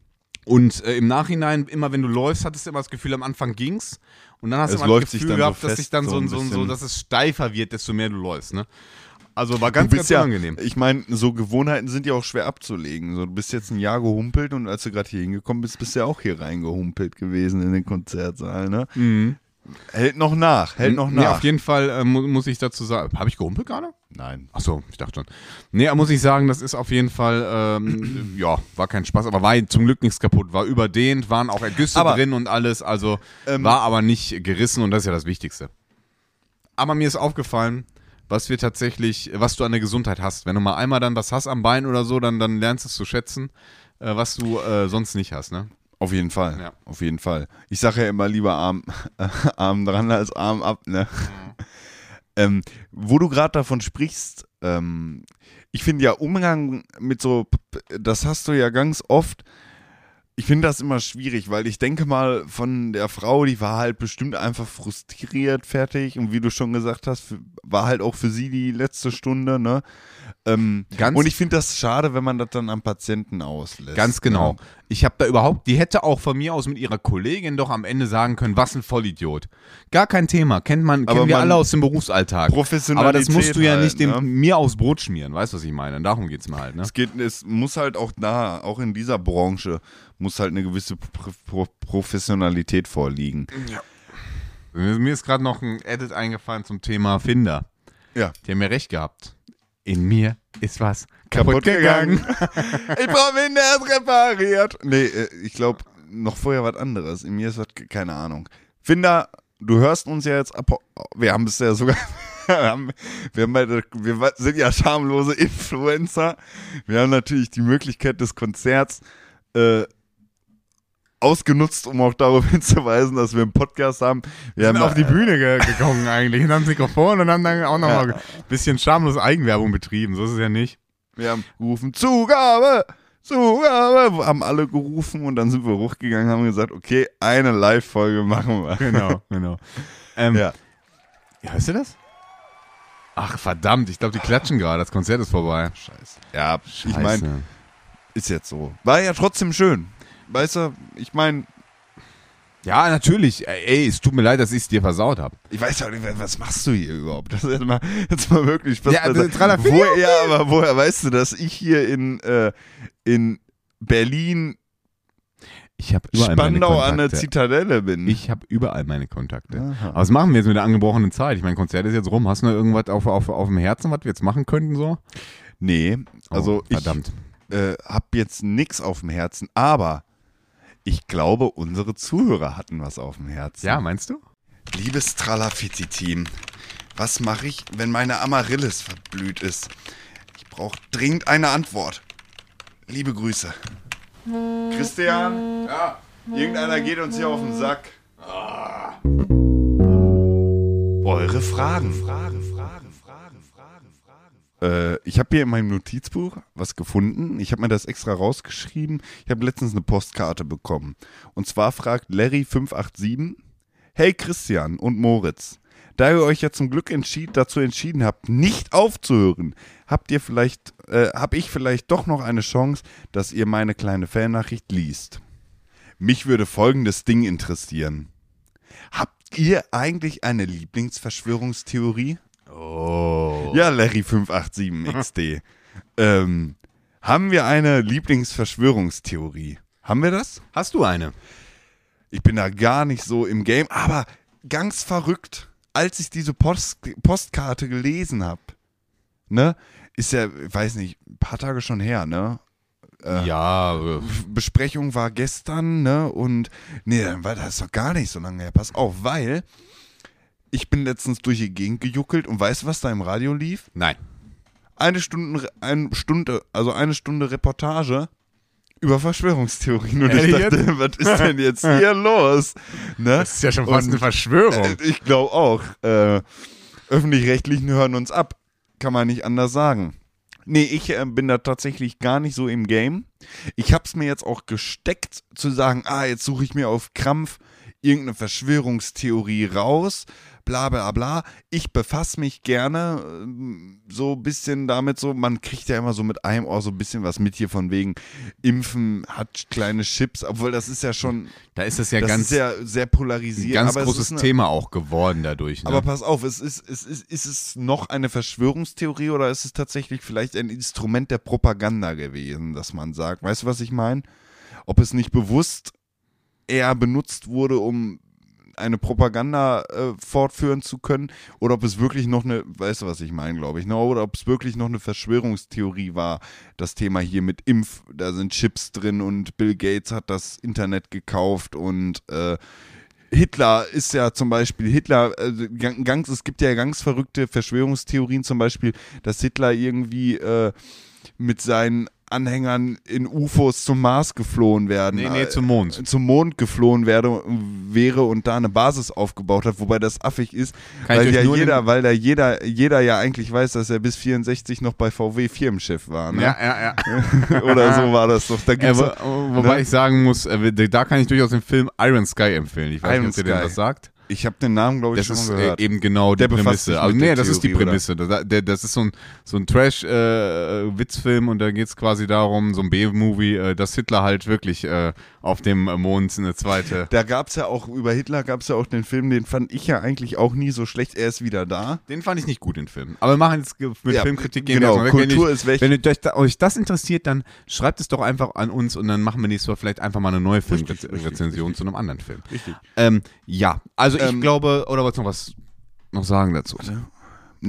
Und im Nachhinein, immer wenn du läufst, hattest du immer das Gefühl, am Anfang ging's. Und dann hast Es du immer läuft das sich Gefühl dann so gehabt, dass fest, sich dann so ein so, bisschen. dass es steifer wird, desto mehr du läufst, ne? Also war Du ganz, bist ganz ja, unangenehm. ich meine, so Gewohnheiten sind ja auch schwer abzulegen. So, du bist jetzt ein Jahr gehumpelt und als du gerade hier hingekommen bist, bist du ja auch hier reingehumpelt gewesen in den Konzertsaal, ne? Hält noch nach. Nee, auf jeden Fall muss ich dazu sagen. Habe ich gehumpelt gerade? Nein. Achso, ich dachte schon. Nee, muss ich sagen, das ist auf jeden Fall, ja, war kein Spaß, aber war zum Glück nichts kaputt. War überdehnt, waren auch Ergüsse Aber- drin und alles, also war aber nicht gerissen und das ist ja das Wichtigste. Aber mir ist aufgefallen, was du an der Gesundheit hast. Wenn du mal einmal dann was hast am Bein oder so, dann lernst du es zu schätzen, was du sonst nicht hast, ne? Auf jeden Fall. Ja. Auf jeden Fall. Ich sage ja immer lieber Arm dran als Arm ab, ne? Wo du gerade davon sprichst, ich finde ja Umgang mit so, das hast du ja ganz oft, ich finde das immer schwierig, weil ich denke mal von der Frau, die war halt bestimmt einfach frustriert, fertig und wie du schon gesagt hast, war halt auch für sie die letzte Stunde, ne? Ganz- Und ich finde das schade, wenn man das dann am Patienten auslässt. Ganz genau. Ne? Ich habe da die hätte auch von mir aus mit ihrer Kollegin doch am Ende sagen können, was ein Vollidiot. Gar kein Thema, kennen wir man- alle aus dem Berufsalltag. Professionalität Aber das musst du ja halt, nicht ne? mir aufs Brot schmieren, weißt du, was ich meine? Darum geht's mir halt, ne? Es muss halt auch in dieser Branche, muss halt eine gewisse Professionalität vorliegen. Mir ist gerade noch ein Edit eingefallen zum Thema Finder. Ja. Die haben ja recht gehabt. In mir ist was kaputt gegangen. Ich brauche wen, der es repariert. Nee, ich glaube, noch vorher was anderes. In mir ist was, keine Ahnung. Finder, du hörst uns ja jetzt ab. Wir haben es ja sogar. Wir sind ja schamlose Influencer. Wir haben natürlich die Möglichkeit des Konzerts ausgenutzt, um auch darauf hinzuweisen, dass wir einen Podcast haben. Wir sind auf die Bühne gekommen eigentlich und haben das Mikrofon und haben dann auch nochmal ein bisschen schamlos Eigenwerbung betrieben. So ist es ja nicht. Wir haben gerufen, Zugabe, haben alle gerufen und dann sind wir hochgegangen und haben gesagt, okay, eine Live-Folge machen wir. Genau. Ja, hörst du das? Ach, verdammt, ich glaube, die klatschen gerade, das Konzert ist vorbei. Scheiße. Ja, ich meine, ist jetzt so. War ja trotzdem schön. Weißt du, ich meine... Ja, natürlich. Ey, es tut mir leid, dass ich es dir versaut habe. Ich weiß ja nicht, was machst du hier überhaupt? Das ist jetzt mal wirklich... Ja, aber woher weißt du, dass ich hier in Berlin... Ich habe überall Spandau an der Zitadelle bin. Ich habe überall meine Kontakte. Aha. Aber was machen wir jetzt mit der angebrochenen Zeit? Ich meine, Konzert ist jetzt rum. Hast du noch irgendwas auf dem Herzen, was wir jetzt machen könnten so? Nee, also verdammt. Ich habe jetzt nichts auf dem Herzen, aber ich glaube, unsere Zuhörer hatten was auf dem Herzen. Ja, meinst du? Liebes Tralafitti-Team, was mache ich, wenn meine Amaryllis verblüht ist? Ich brauche dringend eine Antwort. Liebe Grüße. Christian, ja, irgendeiner geht uns hier auf den Sack. Eure Fragen. Ich habe hier in meinem Notizbuch was gefunden. Ich habe mir das extra rausgeschrieben. Ich habe letztens eine Postkarte bekommen. Und zwar fragt Larry587: Hey Christian und Moritz, da ihr euch ja zum Glück dazu entschieden habt, nicht aufzuhören, habe ich vielleicht doch noch eine Chance, dass ihr meine kleine Fannachricht liest. Mich würde folgendes Ding interessieren. Habt ihr eigentlich eine Lieblingsverschwörungstheorie? Oh. Ja, Larry587XD. Haben wir eine Lieblingsverschwörungstheorie? Haben wir das? Hast du eine? Ich bin da gar nicht so im Game, aber ganz verrückt, als ich diese Postkarte gelesen habe, ne, ist ja, ich weiß nicht, ein paar Tage schon her, ne? Ja. Besprechung war gestern, ne? Und nee, dann war das doch gar nicht so lange her. Pass auf, weil ich bin letztens durch die Gegend gejuckelt und weißt du, was da im Radio lief? Nein. Eine Stunde Reportage über Verschwörungstheorien. Und ich dachte, was ist denn jetzt hier los? Ne? Das ist ja schon fast eine Verschwörung. Ich glaube auch. Öffentlich-Rechtlichen hören uns ab. Kann man nicht anders sagen. Nee, ich bin da tatsächlich gar nicht so im Game. Ich habe es mir jetzt auch gesteckt, zu sagen, jetzt suche ich mir auf Krampf irgendeine Verschwörungstheorie raus, bla bla bla. Ich befasse mich gerne so ein bisschen damit, so, man kriegt ja immer so mit einem Ohr so ein bisschen was mit hier von wegen Impfen hat kleine Chips, obwohl das ist ja schon, da ist es ja das ganz, ist ja sehr polarisiert. Ganz aber großes Thema auch geworden dadurch. Ne? Aber pass auf, ist es noch eine Verschwörungstheorie oder ist es tatsächlich vielleicht ein Instrument der Propaganda gewesen, dass man sagt, weißt du, was ich meine? Ob es nicht bewusst eher benutzt wurde, um eine Propaganda fortführen zu können, oder ob es wirklich noch eine, weißt du, was ich meine, glaube ich, ne? Oder ob es wirklich noch eine Verschwörungstheorie war, das Thema hier mit da sind Chips drin und Bill Gates hat das Internet gekauft und Hitler ist ja zum Beispiel, es gibt ja ganz verrückte Verschwörungstheorien, zum Beispiel, dass Hitler irgendwie mit seinen Anhängern in UFOs zum Mars geflohen werden. Nee, zum Mond. Zum Mond geflohen wäre und da eine Basis aufgebaut hat, wobei das affig ist, weil jeder ja eigentlich weiß, dass er bis 64 noch bei VW Firmenchef war. Ne? Ja. Oder so war das doch. Da gibt's wobei ich sagen muss, da kann ich durchaus den Film Iron Sky empfehlen. Ich weiß nicht, ob der denn was sagt. Ich habe den Namen, glaube ich, schon mal gehört. Das ist eben genau die Prämisse. Also, das ist die Prämisse. Das ist so ein Trash-Witzfilm und da geht es quasi darum, so ein B-Movie, dass Hitler halt wirklich auf dem Mond eine zweite... Da gab es ja auch, über Hitler gab es ja auch den Film, den fand ich ja eigentlich auch nie so schlecht. Er ist wieder da. Den fand ich nicht gut, den Film. Aber wir machen jetzt mit Filmkritik. Genau, Kultur ist weg. Wenn euch das interessiert, dann schreibt es doch einfach an uns und dann machen wir nächstes Mal vielleicht einfach mal eine neue Filmrezension zu einem anderen Film. Richtig. Ja, also ich glaube, oder wolltest du noch was sagen dazu? Nee.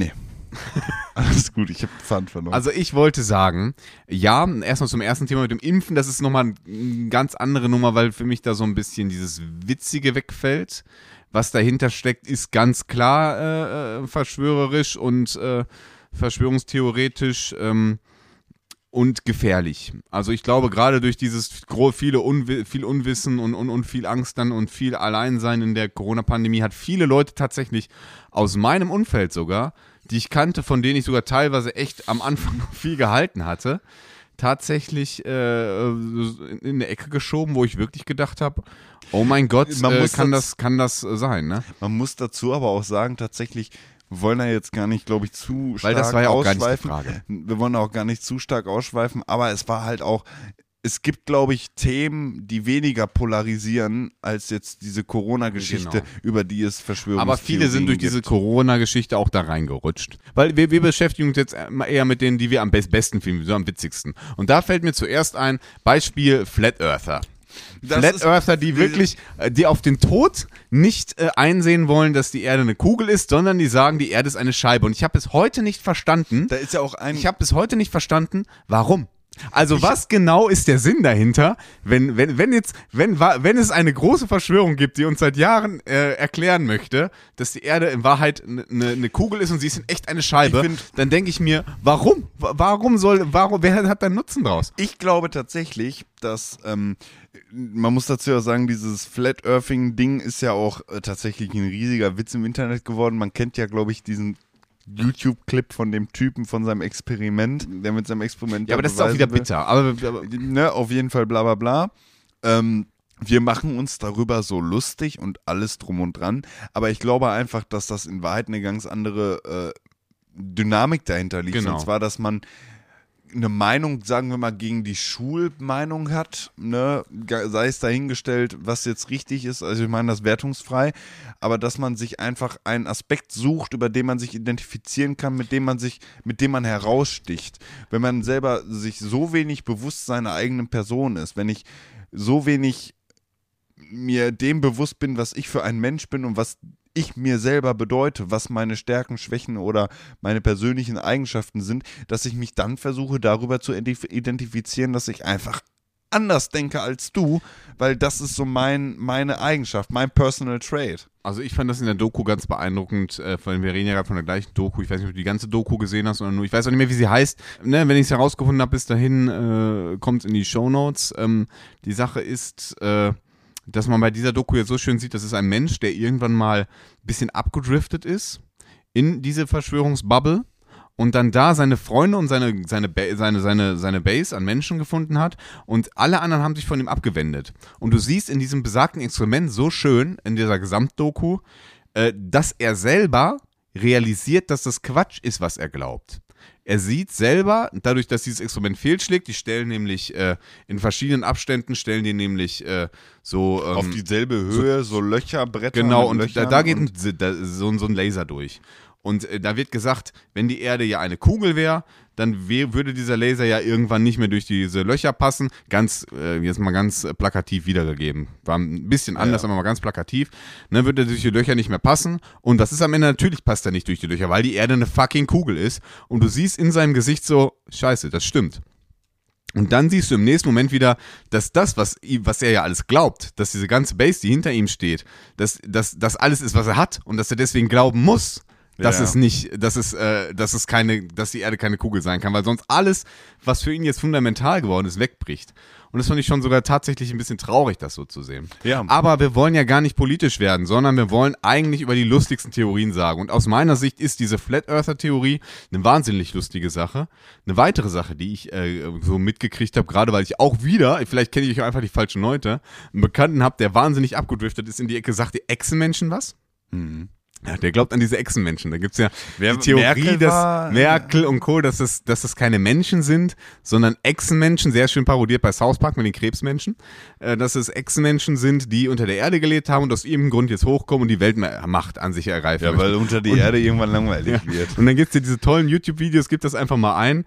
Alles gut, ich habe Pfand verloren. Also ich wollte sagen, ja, erstmal zum ersten Thema mit dem Impfen, das ist nochmal eine ganz andere Nummer, weil für mich da so ein bisschen dieses Witzige wegfällt. Was dahinter steckt, ist ganz klar verschwörerisch und verschwörungstheoretisch und gefährlich. Also ich glaube, gerade durch dieses viel Unwissen und viel Angst dann und viel Alleinsein in der Corona-Pandemie hat viele Leute tatsächlich aus meinem Umfeld sogar, die ich kannte, von denen ich sogar teilweise echt am Anfang viel gehalten hatte, tatsächlich in eine Ecke geschoben, wo ich wirklich gedacht habe, oh mein Gott, kann das sein, ne? Man muss dazu aber auch sagen, tatsächlich, wir wollen da jetzt gar nicht, glaube ich, zu stark ausschweifen. Weil das war ja auch gar nicht die Frage. Wir wollen auch gar nicht zu stark ausschweifen, aber es war halt auch, es gibt, glaube ich, Themen, die weniger polarisieren als jetzt diese Corona-Geschichte, über die es Verschwörungstheorien Aber viele sind durch diese Corona-Geschichte auch da reingerutscht. Weil wir beschäftigen uns jetzt eher mit denen, die wir am besten finden, so am witzigsten. Und da fällt mir zuerst ein Beispiel Flat Earther. Flat Earther, die auf den Tod nicht einsehen wollen, dass die Erde eine Kugel ist, sondern die sagen, die Erde ist eine Scheibe. Und ich habe bis heute nicht verstanden, warum. Also was genau ist der Sinn dahinter, wenn es eine große Verschwörung gibt, die uns seit Jahren erklären möchte, dass die Erde in Wahrheit eine Kugel ist und sie ist in echt eine Scheibe, dann denke ich mir, warum? Wer hat da einen Nutzen draus? Ich glaube tatsächlich, dass, man muss dazu ja sagen, dieses Flat Earthing-Ding ist ja auch tatsächlich ein riesiger Witz im Internet geworden. Man kennt ja, glaube ich, diesen YouTube-Clip von dem Typen von seinem Experiment, der mit seinem Experiment. Ja, aber das ist auch wieder bitter. Aber ne, auf jeden Fall bla bla bla. Wir machen uns darüber so lustig und alles drum und dran. Aber ich glaube einfach, dass das in Wahrheit eine ganz andere Dynamik dahinter liegt. Genau. Und zwar, dass man eine Meinung, sagen wir mal, gegen die Schulmeinung hat, ne, sei es dahingestellt, was jetzt richtig ist, also ich meine das wertungsfrei, aber dass man sich einfach einen Aspekt sucht, über den man sich identifizieren kann, mit dem man heraussticht. Wenn man selber sich so wenig bewusst seiner eigenen Person ist, wenn ich so wenig mir dem bewusst bin, was ich für ein Mensch bin und was ich mir selber bedeute, was meine Stärken, Schwächen oder meine persönlichen Eigenschaften sind, dass ich mich dann versuche, darüber zu identifizieren, dass ich einfach anders denke als du, weil das ist so meine Eigenschaft, mein Personal Trait. Also ich fand das in der Doku ganz beeindruckend, weil wir reden ja gerade von der gleichen Doku, ich weiß nicht, ob du die ganze Doku gesehen hast oder nur, ich weiß auch nicht mehr, wie sie heißt, ne, wenn ich es herausgefunden habe, bis dahin kommt es in die Shownotes. Die Sache ist, dass man bei dieser Doku jetzt so schön sieht, das ist ein Mensch, der irgendwann mal ein bisschen abgedriftet ist in diese Verschwörungsbubble und dann da seine Freunde und seine Base an Menschen gefunden hat und alle anderen haben sich von ihm abgewendet. Und du siehst in diesem besagten Experiment so schön, in dieser Gesamtdoku, dass er selber realisiert, dass das Quatsch ist, was er glaubt. Er sieht selber, dadurch, dass dieses Experiment fehlschlägt, die stellen nämlich in verschiedenen Abständen, so auf dieselbe Höhe, so Löcher, Bretter. Genau, und da geht so ein Laser durch. Und da wird gesagt, wenn die Erde ja eine Kugel wäre, dann würde dieser Laser ja irgendwann nicht mehr durch diese Löcher passen. Jetzt mal ganz plakativ wiedergegeben. War ein bisschen anders, aber mal ganz plakativ. Dann würde er durch die Löcher nicht mehr passen. Und das ist am Ende, natürlich passt er nicht durch die Löcher, weil die Erde eine fucking Kugel ist. Und du siehst in seinem Gesicht so, scheiße, das stimmt. Und dann siehst du im nächsten Moment wieder, dass das, was er ja alles glaubt, dass diese ganze Base, die hinter ihm steht, dass das alles ist, was er hat und dass er deswegen glauben muss, dass die Erde keine Kugel sein kann, weil sonst alles, was für ihn jetzt fundamental geworden ist, wegbricht. Und das fand ich schon sogar tatsächlich ein bisschen traurig, das so zu sehen. Ja. Aber wir wollen ja gar nicht politisch werden, sondern wir wollen eigentlich über die lustigsten Theorien sagen. Und aus meiner Sicht ist diese Flat Earther Theorie eine wahnsinnig lustige Sache. Eine weitere Sache, die ich so mitgekriegt habe, gerade weil ich auch wieder, vielleicht kenne ich euch einfach die falschen Leute, einen Bekannten habe, der wahnsinnig abgedriftet ist in die Ecke, sagt die Echsenmenschen was? Mhm. Ja, der glaubt an diese Echsenmenschen. Da gibt's ja die Theorie, dass Merkel und Co., dass das keine Menschen sind, sondern Echsenmenschen, sehr schön parodiert bei South Park mit den Krebsmenschen, dass es Echsenmenschen sind, die unter der Erde gelebt haben und aus irgendeinem Grund jetzt hochkommen und die Weltmacht an sich ergreifen. Ja, weil unter die Erde irgendwann langweilig wird. Und dann gibt's ja diese tollen YouTube-Videos, gibt das einfach mal ein,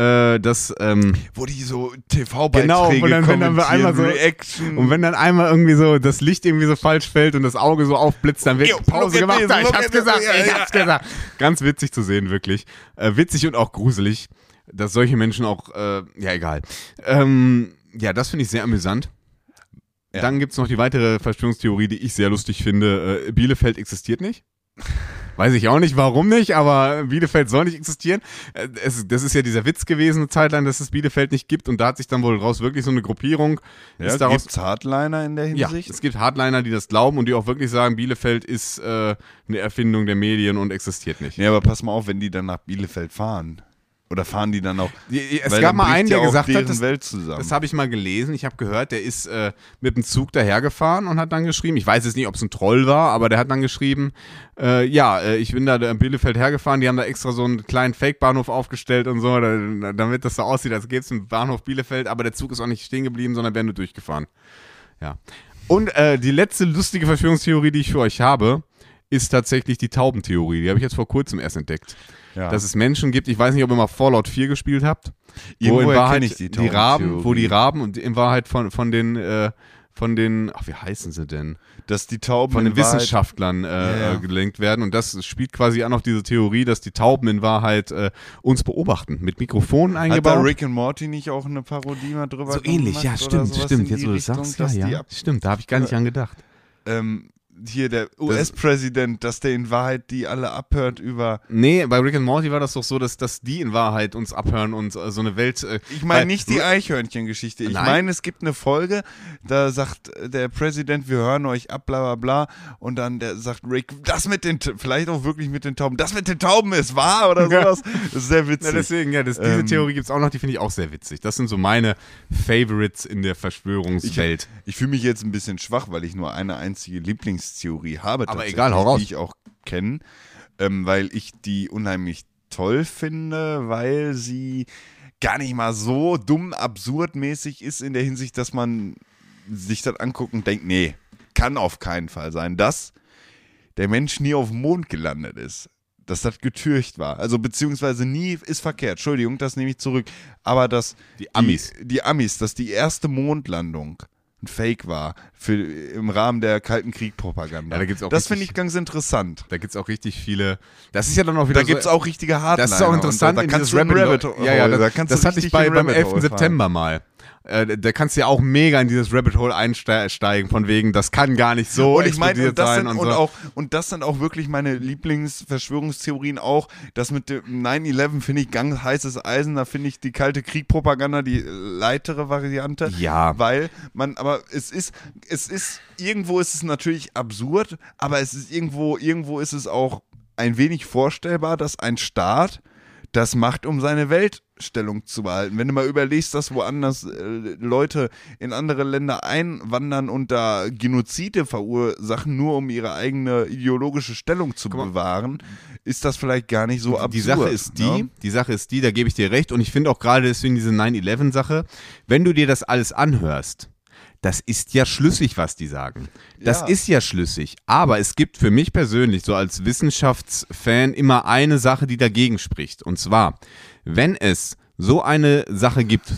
wo die so TV-Beiträge und dann einmal so Reaction. Und wenn dann einmal irgendwie so das Licht irgendwie so falsch fällt und das Auge so aufblitzt, dann wird Pause gemacht. ich hab's gesagt. Ganz witzig zu sehen, wirklich. Witzig und auch gruselig, dass solche Menschen auch, ja, egal. Ja, das finde ich sehr amüsant. Ja. Dann gibt's noch die weitere Verschwörungstheorie, die ich sehr lustig finde. Bielefeld existiert nicht. Weiß ich auch nicht, warum nicht, aber Bielefeld soll nicht existieren. Das ist ja dieser Witz gewesen, eine Zeit lang, dass es Bielefeld nicht gibt und da hat sich dann wohl raus wirklich so eine Gruppierung. Ja, gibt's Hardliner in der Hinsicht? Ja, es gibt Hardliner, die das glauben und die auch wirklich sagen, Bielefeld ist eine Erfindung der Medien und existiert nicht. Ja, aber pass mal auf, wenn die dann nach Bielefeld fahren. Oder fahren die dann auch? Es gab mal einen, der gesagt hat, das habe ich mal gelesen, ich habe gehört, der ist mit dem Zug dahergefahren und hat dann geschrieben, ich weiß jetzt nicht, ob es ein Troll war, aber der hat dann geschrieben, ich bin da in Bielefeld hergefahren, die haben da extra so einen kleinen Fake-Bahnhof aufgestellt und so, damit das so aussieht, als gäbe es einen Bahnhof Bielefeld, aber der Zug ist auch nicht stehen geblieben, sondern wäre nur durchgefahren. Ja. Und die letzte lustige Verschwörungstheorie, die ich für euch habe, ist tatsächlich die Taubentheorie. Die habe ich jetzt vor kurzem erst entdeckt. Ja. Dass es Menschen gibt, ich weiß nicht, ob ihr mal Fallout 4 gespielt habt, wo in Wahrheit die Raben und in Wahrheit von den, ach, wie heißen sie denn? Dass die Tauben von den Wissenschaftlern gelenkt werden und das spielt quasi an auf diese Theorie, dass die Tauben in Wahrheit uns beobachten, mit Mikrofonen eingebaut. Hat da Rick and Morty nicht auch eine Parodie mal drüber so ähnlich, ja, stimmt, jetzt wo du sagst, ja, stimmt, da habe ich gar nicht angedacht. Hier der US-Präsident, dass der in Wahrheit die alle abhört über... Nee, bei Rick and Morty war das doch so, dass die in Wahrheit uns abhören und so eine Welt... ich meine nicht die Eichhörnchen-Geschichte. Ich meine, es gibt eine Folge, da sagt der Präsident, wir hören euch ab, bla bla bla. Und dann sagt Rick, das mit den... Vielleicht auch wirklich mit den Tauben. Das mit den Tauben ist wahr oder sowas. Das ist sehr witzig. Ja, deswegen, diese Theorie gibt es auch noch, die finde ich auch sehr witzig. Das sind so meine Favorites in der Verschwörungswelt. Ich fühle mich jetzt ein bisschen schwach, weil ich nur eine einzige Theorie habe, aber egal, hau raus. Die ich auch kenne, weil ich die unheimlich toll finde, weil sie gar nicht mal so dumm, absurdmäßig ist in der Hinsicht, dass man sich das anguckt und denkt, nee, kann auf keinen Fall sein, dass der Mensch nie auf dem Mond gelandet ist. Dass das getürkt war. Also beziehungsweise nie ist verkehrt. Entschuldigung, das nehme ich zurück. Aber dass die Amis, dass die erste Mondlandung ein Fake war im Rahmen der Kalten Krieg-Propaganda. Ja, das finde ich ganz interessant. Da gibt es auch richtig viele. Das ist ja dann auch wieder. Da gibt es auch richtige Hardliner. Das ist auch interessant. Da kannst du Rabbit Hole. Das hatte ich beim 11. September mal. Da kannst du ja auch mega in dieses Rabbit Hole einsteigen, von wegen, das kann gar nicht so explodiert sein. Und das sind auch wirklich meine Lieblingsverschwörungstheorien auch. Das mit dem 9/11 finde ich ganz heißes Eisen. Da finde ich die kalte Krieg-Propaganda die leitere Variante. Ja. Weil aber es ist, irgendwo ist es natürlich absurd, aber es ist irgendwo ist es auch ein wenig vorstellbar, dass ein Staat das macht, um seine Weltstellung zu behalten. Wenn du mal überlegst, dass woanders Leute in andere Länder einwandern und da Genozide verursachen, nur um ihre eigene ideologische Stellung zu bewahren, ist das vielleicht gar nicht so absurd. Die Sache ist die, da gebe ich dir recht und ich finde auch gerade deswegen diese 9/11-Sache, wenn du dir das alles anhörst, das ist ja schlüssig, was die sagen. Das ist ja schlüssig. Aber es gibt für mich persönlich, so als Wissenschaftsfan, immer eine Sache, die dagegen spricht. Und zwar, wenn es so eine Sache gibt,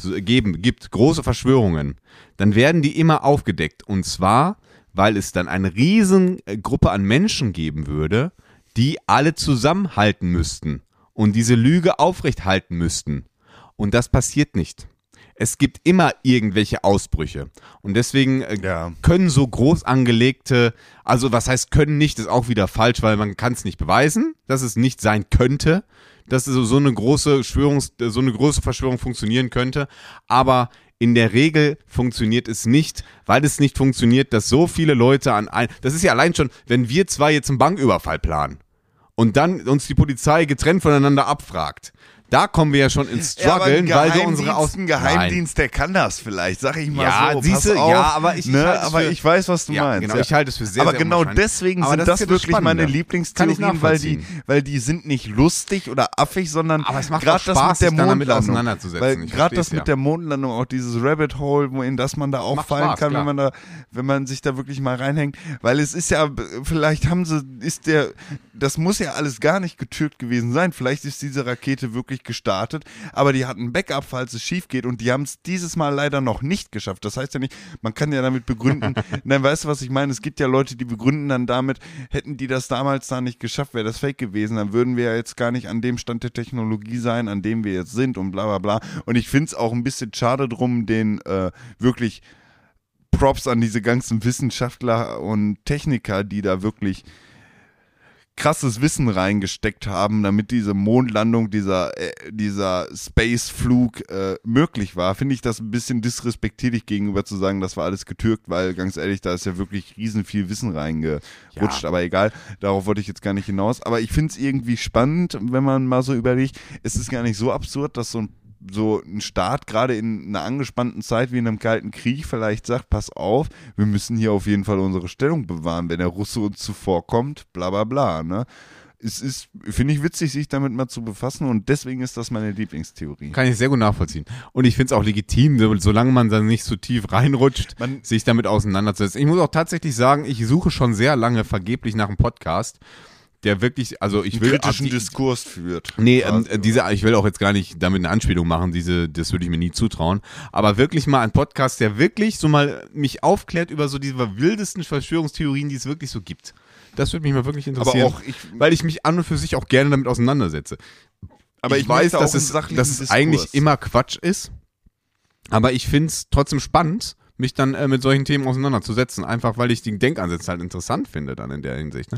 große Verschwörungen, dann werden die immer aufgedeckt. Und zwar, weil es dann eine riesen Gruppe an Menschen geben würde, die alle zusammenhalten müssten und diese Lüge aufrechthalten müssten. Und das passiert nicht. Es gibt immer irgendwelche Ausbrüche. Und deswegen können so groß angelegte, also was heißt können nicht, ist auch wieder falsch, weil man kann es nicht beweisen, dass es nicht sein könnte, dass so eine große Verschwörung funktionieren könnte. Aber in der Regel funktioniert es nicht, weil es nicht funktioniert, dass so viele Leute das ist ja allein schon, wenn wir zwei jetzt einen Banküberfall planen und dann uns die Polizei getrennt voneinander abfragt. Da kommen wir ja schon ins Struggeln, weil wir unsere Ein Geheimdienst, der kann das vielleicht, sag ich mal so. Siehst du, aber ich weiß, was du meinst. Genau, ich halte es für sehr, aber sehr genau deswegen sind das wirklich meine Lieblingstheorien, weil die sind nicht lustig oder affig, sondern aber es macht auch Spaß, sich damit auseinanderzusetzen. Gerade das mit der Mondlandung, auch dieses Rabbit Hole, in das man da auch fallen kann, wenn man sich da wirklich mal reinhängt. Weil es ist ja, vielleicht das muss ja alles gar nicht getürkt gewesen sein. Vielleicht ist diese Rakete wirklich wirklich gestartet, aber die hatten ein Backup, falls es schief geht und die haben es dieses Mal leider noch nicht geschafft. Das heißt ja nicht, man kann ja damit begründen, nein, weißt du, was ich meine? Es gibt ja Leute, die begründen dann damit, hätten die das damals da nicht geschafft, wäre das fake gewesen, dann würden wir ja jetzt gar nicht an dem Stand der Technologie sein, an dem wir jetzt sind und bla bla bla. Und ich finde es auch ein bisschen schade drum, den wirklich Props an diese ganzen Wissenschaftler und Techniker, die da wirklich krasses Wissen reingesteckt haben, damit diese Mondlandung, dieser Spaceflug möglich war, finde ich das ein bisschen disrespektierlich gegenüber zu sagen, das war alles getürkt, weil ganz ehrlich, da ist ja wirklich riesen viel Wissen reingerutscht, aber egal, darauf wollte ich jetzt gar nicht hinaus, aber ich finde es irgendwie spannend, wenn man mal so überlegt, es ist gar nicht so absurd, dass so ein Staat gerade in einer angespannten Zeit wie in einem kalten Krieg vielleicht sagt, pass auf, wir müssen hier auf jeden Fall unsere Stellung bewahren, wenn der Russe uns zuvorkommt, bla bla bla, ne? Es ist, finde ich witzig, sich damit mal zu befassen und deswegen ist das meine Lieblingstheorie. Kann ich sehr gut nachvollziehen. Und ich finde es auch legitim, solange man dann nicht so tief reinrutscht, sich damit auseinanderzusetzen. Ich muss auch tatsächlich sagen, ich suche schon sehr lange vergeblich nach einem Podcast, der wirklich, also ich will kritischen Diskurs führt. Nee, ich will auch jetzt gar nicht damit eine Anspielung machen, das würde ich mir nie zutrauen, aber wirklich mal ein Podcast, der wirklich so mal mich aufklärt über so diese wildesten Verschwörungstheorien, die es wirklich so gibt. Das würde mich mal wirklich interessieren, aber auch weil ich mich an und für sich auch gerne damit auseinandersetze. Aber ich weiß, dass es eigentlich immer Quatsch ist, aber ich finde es trotzdem spannend, mich dann mit solchen Themen auseinanderzusetzen, einfach weil ich die Denkansätze halt interessant finde dann in der Hinsicht, ne?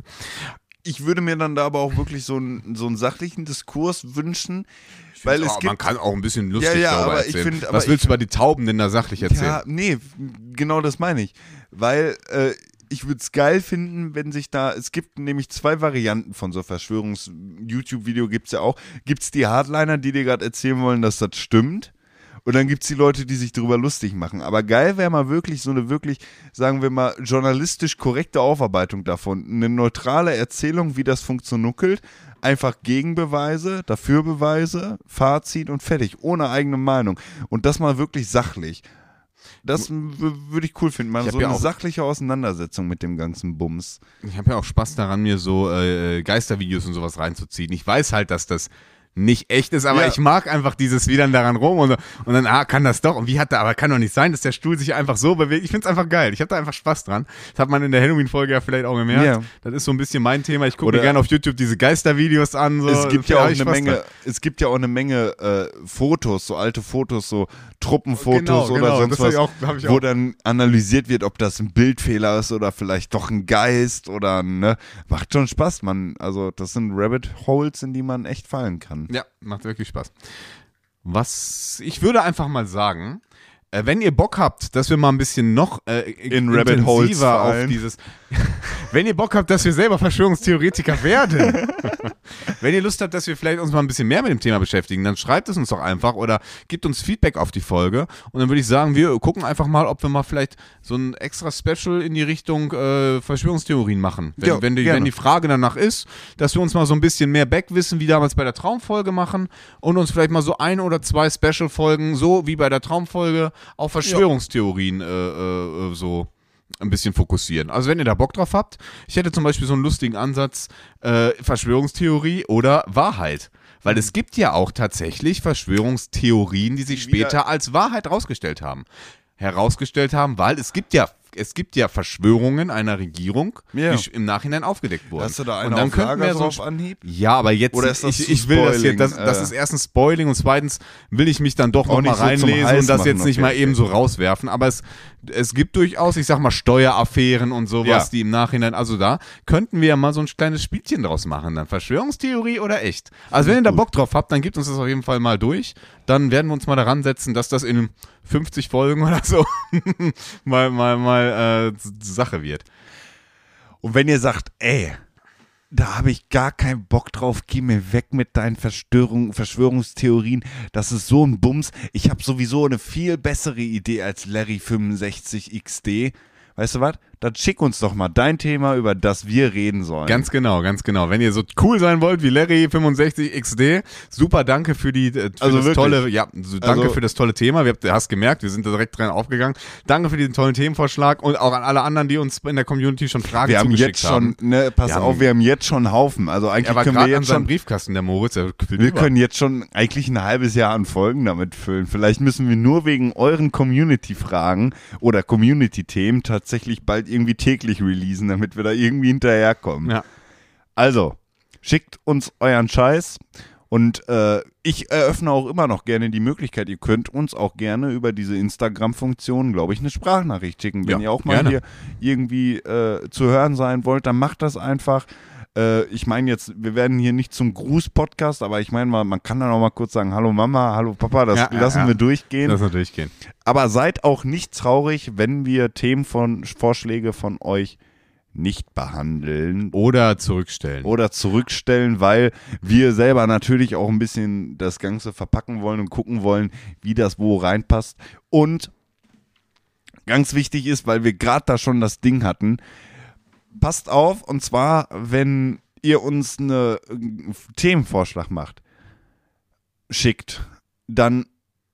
Ich würde mir dann da aber auch wirklich so einen sachlichen Diskurs wünschen, weil es gibt... Man kann auch ein bisschen lustig darüber erzählen. Aber was willst du über die Tauben denn da sachlich erzählen? Ja, nee, genau das meine ich. Weil ich würde es geil finden, wenn sich da... Es gibt nämlich 2 Varianten von so Verschwörungs-YouTube-Video gibt es ja auch. Gibt es die Hardliner, die dir gerade erzählen wollen, dass das stimmt? Und dann gibt es die Leute, die sich darüber lustig machen. Aber geil wäre mal wirklich so eine sagen wir mal, journalistisch korrekte Aufarbeitung davon. Eine neutrale Erzählung, wie das funktioniert. Einfach Gegenbeweise, Dafürbeweise, Fazit und fertig. Ohne eigene Meinung. Und das mal wirklich sachlich. Das würde ich cool finden. Mal so eine sachliche Auseinandersetzung mit dem ganzen Bums. Ich habe ja auch Spaß daran, mir so Geistervideos und sowas reinzuziehen. Ich weiß halt, dass das nicht echt ist, aber ich mag einfach dieses wie dann daran rum und dann, kann das doch und aber kann doch nicht sein, dass der Stuhl sich einfach so bewegt. Ich find's einfach geil. Ich habe da einfach Spaß dran. Das hat man in der Halloween-Folge ja vielleicht auch gemerkt. Ja. Das ist so ein bisschen mein Thema. Ich gucke mir gerne auf YouTube diese Geistervideos an. So. Es gibt ja auch eine Menge Fotos, so alte Fotos, so Truppenfotos oder sonst was, wo dann analysiert wird, ob das ein Bildfehler ist oder vielleicht doch ein Geist oder, ne. Macht schon Spaß, man. Also das sind Rabbit Holes, in die man echt fallen kann. Ja, macht wirklich Spaß. Ich würde einfach mal sagen, wenn ihr Bock habt, dass wir mal ein bisschen noch in Rabbit Holes auf dieses, wenn ihr Bock habt, dass wir selber Verschwörungstheoretiker werden, wenn ihr Lust habt, dass wir vielleicht uns mal ein bisschen mehr mit dem Thema beschäftigen, dann schreibt es uns doch einfach oder gebt uns Feedback auf die Folge und dann würde ich sagen, wir gucken einfach mal, ob wir mal vielleicht so ein extra Special in die Richtung Verschwörungstheorien machen. Wenn die Frage danach ist, dass wir uns mal so ein bisschen mehr Backwissen wie damals bei der Traumfolge machen und uns vielleicht mal so 1 oder 2 Special-Folgen, so wie bei der Traumfolge, auf Verschwörungstheorien so ein bisschen fokussieren. Also wenn ihr da Bock drauf habt, ich hätte zum Beispiel so einen lustigen Ansatz, Verschwörungstheorie oder Wahrheit. Weil es gibt ja auch tatsächlich Verschwörungstheorien, die sich später als Wahrheit herausgestellt haben, weil es gibt ja Verschwörungen einer Regierung, die im Nachhinein aufgedeckt wurden. Hast du da einen auf Lager so auf Anhieb? Ja, aber jetzt, oder ist das ich will das jetzt, das ist erstens Spoiling und zweitens will ich mich dann doch noch mal reinlesen und das jetzt nicht mal eben so rauswerfen, aber es gibt durchaus, ich sag mal, Steueraffären und sowas, die im Nachhinein, also da könnten wir ja mal so ein kleines Spielchen draus machen, dann Verschwörungstheorie oder echt. Also wenn ihr da Bock drauf habt, dann gebt uns das auf jeden Fall mal durch, dann werden wir uns mal daran setzen, dass das in 50 Folgen oder so mal Sache wird. Und wenn ihr sagt, da habe ich gar keinen Bock drauf, geh mir weg mit deinen Verschwörungstheorien, das ist so ein Bums, ich habe sowieso eine viel bessere Idee als Larry 65 XD, weißt du was, dann schick uns doch mal dein Thema, über das wir reden sollen. Ganz genau, ganz genau. Wenn ihr so cool sein wollt wie Larry65XD, super, danke für das tolle Thema. Du hast gemerkt, wir sind direkt dran aufgegangen. Danke für diesen tollen Themenvorschlag und auch an alle anderen, die uns in der Community schon Fragen zugeschickt haben. Wir haben jetzt schon einen Haufen. Also eigentlich können wir jetzt schon Briefkasten, der Moritz, können jetzt schon eigentlich ein halbes Jahr an Folgen damit füllen. Vielleicht müssen wir nur wegen euren Community-Fragen oder Community-Themen tatsächlich bald irgendwie täglich releasen, damit wir da irgendwie hinterherkommen. Ja. Also, schickt uns euren Scheiß und ich eröffne auch immer noch gerne die Möglichkeit, ihr könnt uns auch gerne über diese Instagram-Funktion, glaube ich, eine Sprachnachricht schicken. Wenn ihr auch mal hier irgendwie zu hören sein wollt, dann macht das einfach. Ich meine jetzt, wir werden hier nicht zum Gruß-Podcast, aber ich meine mal, man kann dann auch mal kurz sagen, hallo Mama, hallo Papa, das lassen wir durchgehen. Lassen wir durchgehen. Aber seid auch nicht traurig, wenn wir Themenvorschläge von euch nicht behandeln. Oder zurückstellen, weil wir selber natürlich auch ein bisschen das Ganze verpacken wollen und gucken wollen, wie das wo reinpasst. Und ganz wichtig ist, weil wir gerade da schon das Ding hatten, passt auf, und zwar, wenn ihr uns einen Themenvorschlag schickt, dann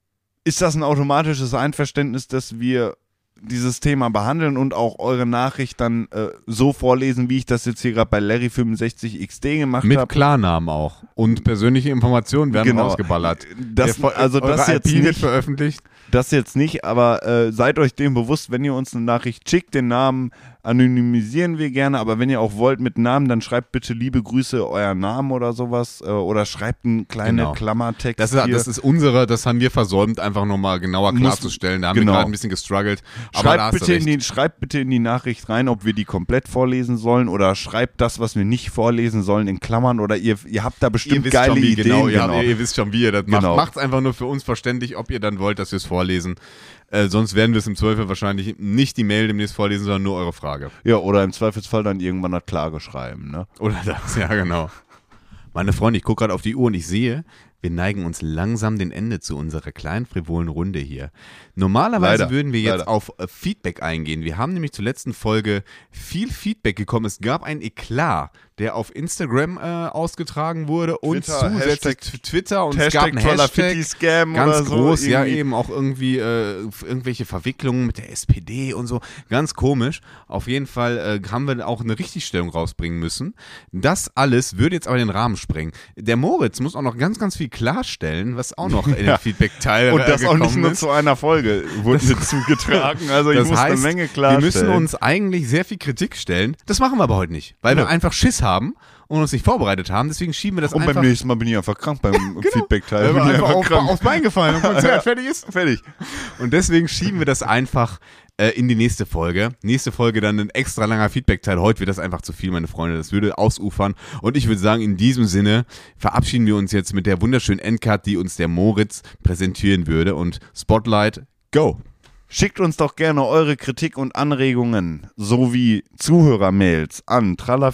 ist das ein automatisches Einverständnis, dass wir dieses Thema behandeln und auch eure Nachricht dann so vorlesen, wie ich das jetzt hier gerade bei Larry65XD gemacht habe. Mit Klarnamen auch. Und persönliche Informationen werden rausgeballert. Das jetzt nicht wird veröffentlicht. Das jetzt nicht, aber seid euch dem bewusst, wenn ihr uns eine Nachricht schickt, den Namen anonymisieren wir gerne, aber wenn ihr auch wollt mit Namen, dann schreibt bitte liebe Grüße, euer Namen oder sowas oder schreibt einen kleinen Klammertext. Das ist unsere, das haben wir versäumt, einfach nochmal genauer klarzustellen. Da haben wir gerade ein bisschen gestruggelt. Schreibt bitte in die Nachricht rein, ob wir die komplett vorlesen sollen oder schreibt das, was wir nicht vorlesen sollen, in Klammern oder ihr habt da bestimmt geile Ideen. Ihr wisst schon, wie ihr das macht. Macht es einfach nur für uns verständlich, ob ihr dann wollt, dass wir es vorlesen. Sonst werden wir es im Zweifel wahrscheinlich nicht die Mail demnächst vorlesen, sondern nur eure Frage. Ja, oder im Zweifelsfall dann irgendwann eine Klage schreiben, ne? Oder das, ja genau. Meine Freunde, ich gucke gerade auf die Uhr und ich sehe, wir neigen uns langsam dem Ende zu unserer kleinen frivolen Runde hier. Normalerweise würden wir jetzt auf Feedback eingehen. Wir haben nämlich zur letzten Folge viel Feedback bekommen. Es gab einen Eklat, der auf Instagram ausgetragen wurde und zusätzlich Twitter und es gab einen Hashtag Scam ganz oder so groß, irgendwie. ja eben auch irgendwie irgendwelche Verwicklungen mit der SPD und so, ganz komisch. Auf jeden Fall haben wir auch eine Richtigstellung rausbringen müssen. Das alles würde jetzt aber den Rahmen sprengen. Der Moritz muss auch noch ganz, ganz viel klarstellen, was auch noch in den Feedback-Teil und das auch nicht nur ist. zu einer Folge wurde mir zugetragen, also ich muss eine Menge klarstellen. Wir müssen uns eigentlich sehr viel Kritik stellen, das machen wir aber heute nicht, weil wir einfach Schiss haben und uns nicht vorbereitet haben, deswegen schieben wir das einfach. Und beim nächsten Mal bin ich einfach krank beim Feedback-Teil. Bin einfach aufs Bein gefallen und Konzert fertig ist. Fertig. Und deswegen schieben wir das einfach in die nächste Folge. Nächste Folge dann ein extra langer Feedback-Teil. Heute wird das einfach zu viel, meine Freunde. Das würde ausufern. Und ich würde sagen, in diesem Sinne verabschieden wir uns jetzt mit der wunderschönen Endcard, die uns der Moritz präsentieren würde. Und Spotlight, go! Schickt uns doch gerne eure Kritik und Anregungen sowie Zuhörermails an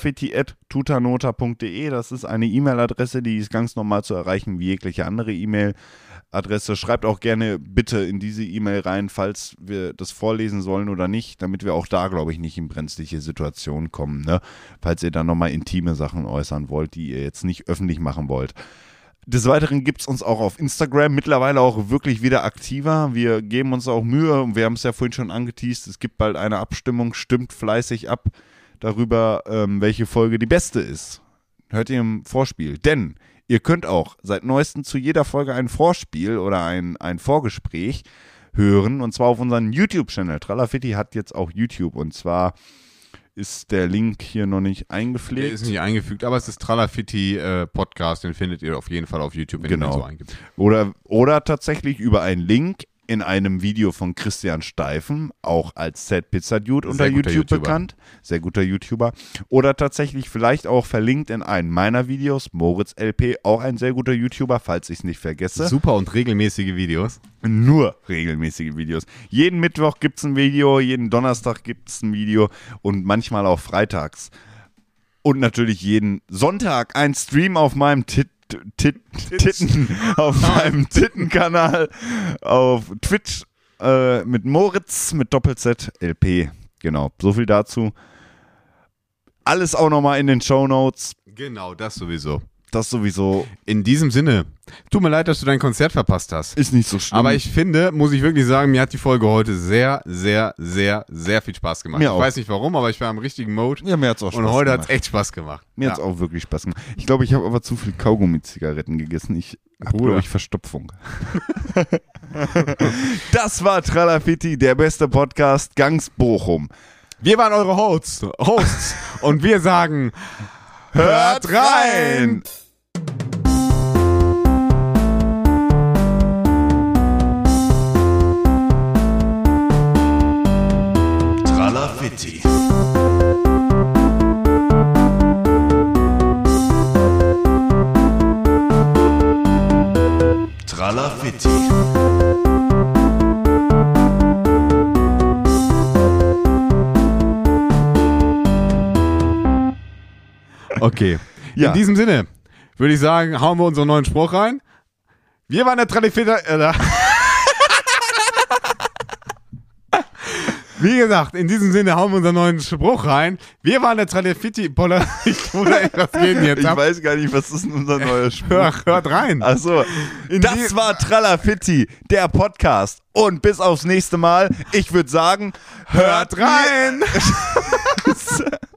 tralafitti@tutanota.de. Das ist eine E-Mail-Adresse, die ist ganz normal zu erreichen wie jegliche andere E-Mail-Adresse. Schreibt auch gerne bitte in diese E-Mail rein, falls wir das vorlesen sollen oder nicht, damit wir auch da, glaube ich, nicht in brenzliche Situationen kommen, ne? Falls ihr dann nochmal intime Sachen äußern wollt, die ihr jetzt nicht öffentlich machen wollt. Des Weiteren gibt es uns auch auf Instagram, mittlerweile auch wirklich wieder aktiver. Wir geben uns auch Mühe und wir haben es ja vorhin schon angeteast, es gibt bald eine Abstimmung, stimmt fleißig ab darüber, welche Folge die beste ist. Hört ihr im Vorspiel, denn ihr könnt auch seit neuestem zu jeder Folge ein Vorspiel oder ein Vorgespräch hören und zwar auf unseren YouTube-Channel. Tralafitti hat jetzt auch YouTube und zwar ist der Link hier noch nicht eingepflegt. Der ist nicht eingefügt, aber es ist Tralafitti Podcast, den findet ihr auf jeden Fall auf YouTube, wenn ihr den so eingibt. Oder tatsächlich über einen Link in einem Video von Christian Steifen, auch als Sad Pizza Dude unter YouTube bekannt. Sehr guter YouTuber. Oder tatsächlich vielleicht auch verlinkt in einem meiner Videos, Moritz LP, auch ein sehr guter YouTuber, falls ich es nicht vergesse. Super und regelmäßige Videos. Nur regelmäßige Videos. Jeden Mittwoch gibt es ein Video, jeden Donnerstag gibt es ein Video und manchmal auch freitags. Und natürlich jeden Sonntag ein Stream auf meinem meinem Tittenkanal auf Twitch mit Moritz mit Doppel-Z LP. Genau, so viel dazu. Alles auch nochmal in den Shownotes. Genau, das sowieso. Das sowieso In diesem Sinne, tut mir leid, dass du dein Konzert verpasst hast. ist nicht so schlimm. Aber ich finde, muss ich wirklich sagen, mir hat die Folge heute sehr, sehr, sehr, sehr viel Spaß gemacht. Mir Ich auch. weiß nicht warum, aber ich war im richtigen Mode. Ja, mir hat's auch Spaß Und heute hat gemacht. es echt Spaß gemacht. Mir hat's auch wirklich Spaß gemacht. Ich glaube, ich habe aber zu viel Kaugummi-Zigaretten gegessen. Ich habe, Bruder. glaube ich, Verstopfung. Das war Tralafitti, der beste Podcast Gangs Bochum. Wir waren eure Hosts und wir sagen, hört rein! Tralafitti. Tralafitti. Okay, Ja. in diesem Sinne würde ich sagen, hauen wir unseren neuen Spruch rein. Wir waren der Tralifita. Wie gesagt, in diesem Sinne hauen wir unseren neuen Spruch rein. Wir waren der Tralifitti. Oder was geht denn jetzt Ich ab? weiß gar nicht, was ist denn unser neuer Spruch? Hört rein. Achso, das war Tralafitti, der Podcast. Und bis aufs nächste Mal. Ich würde sagen, Hört rein.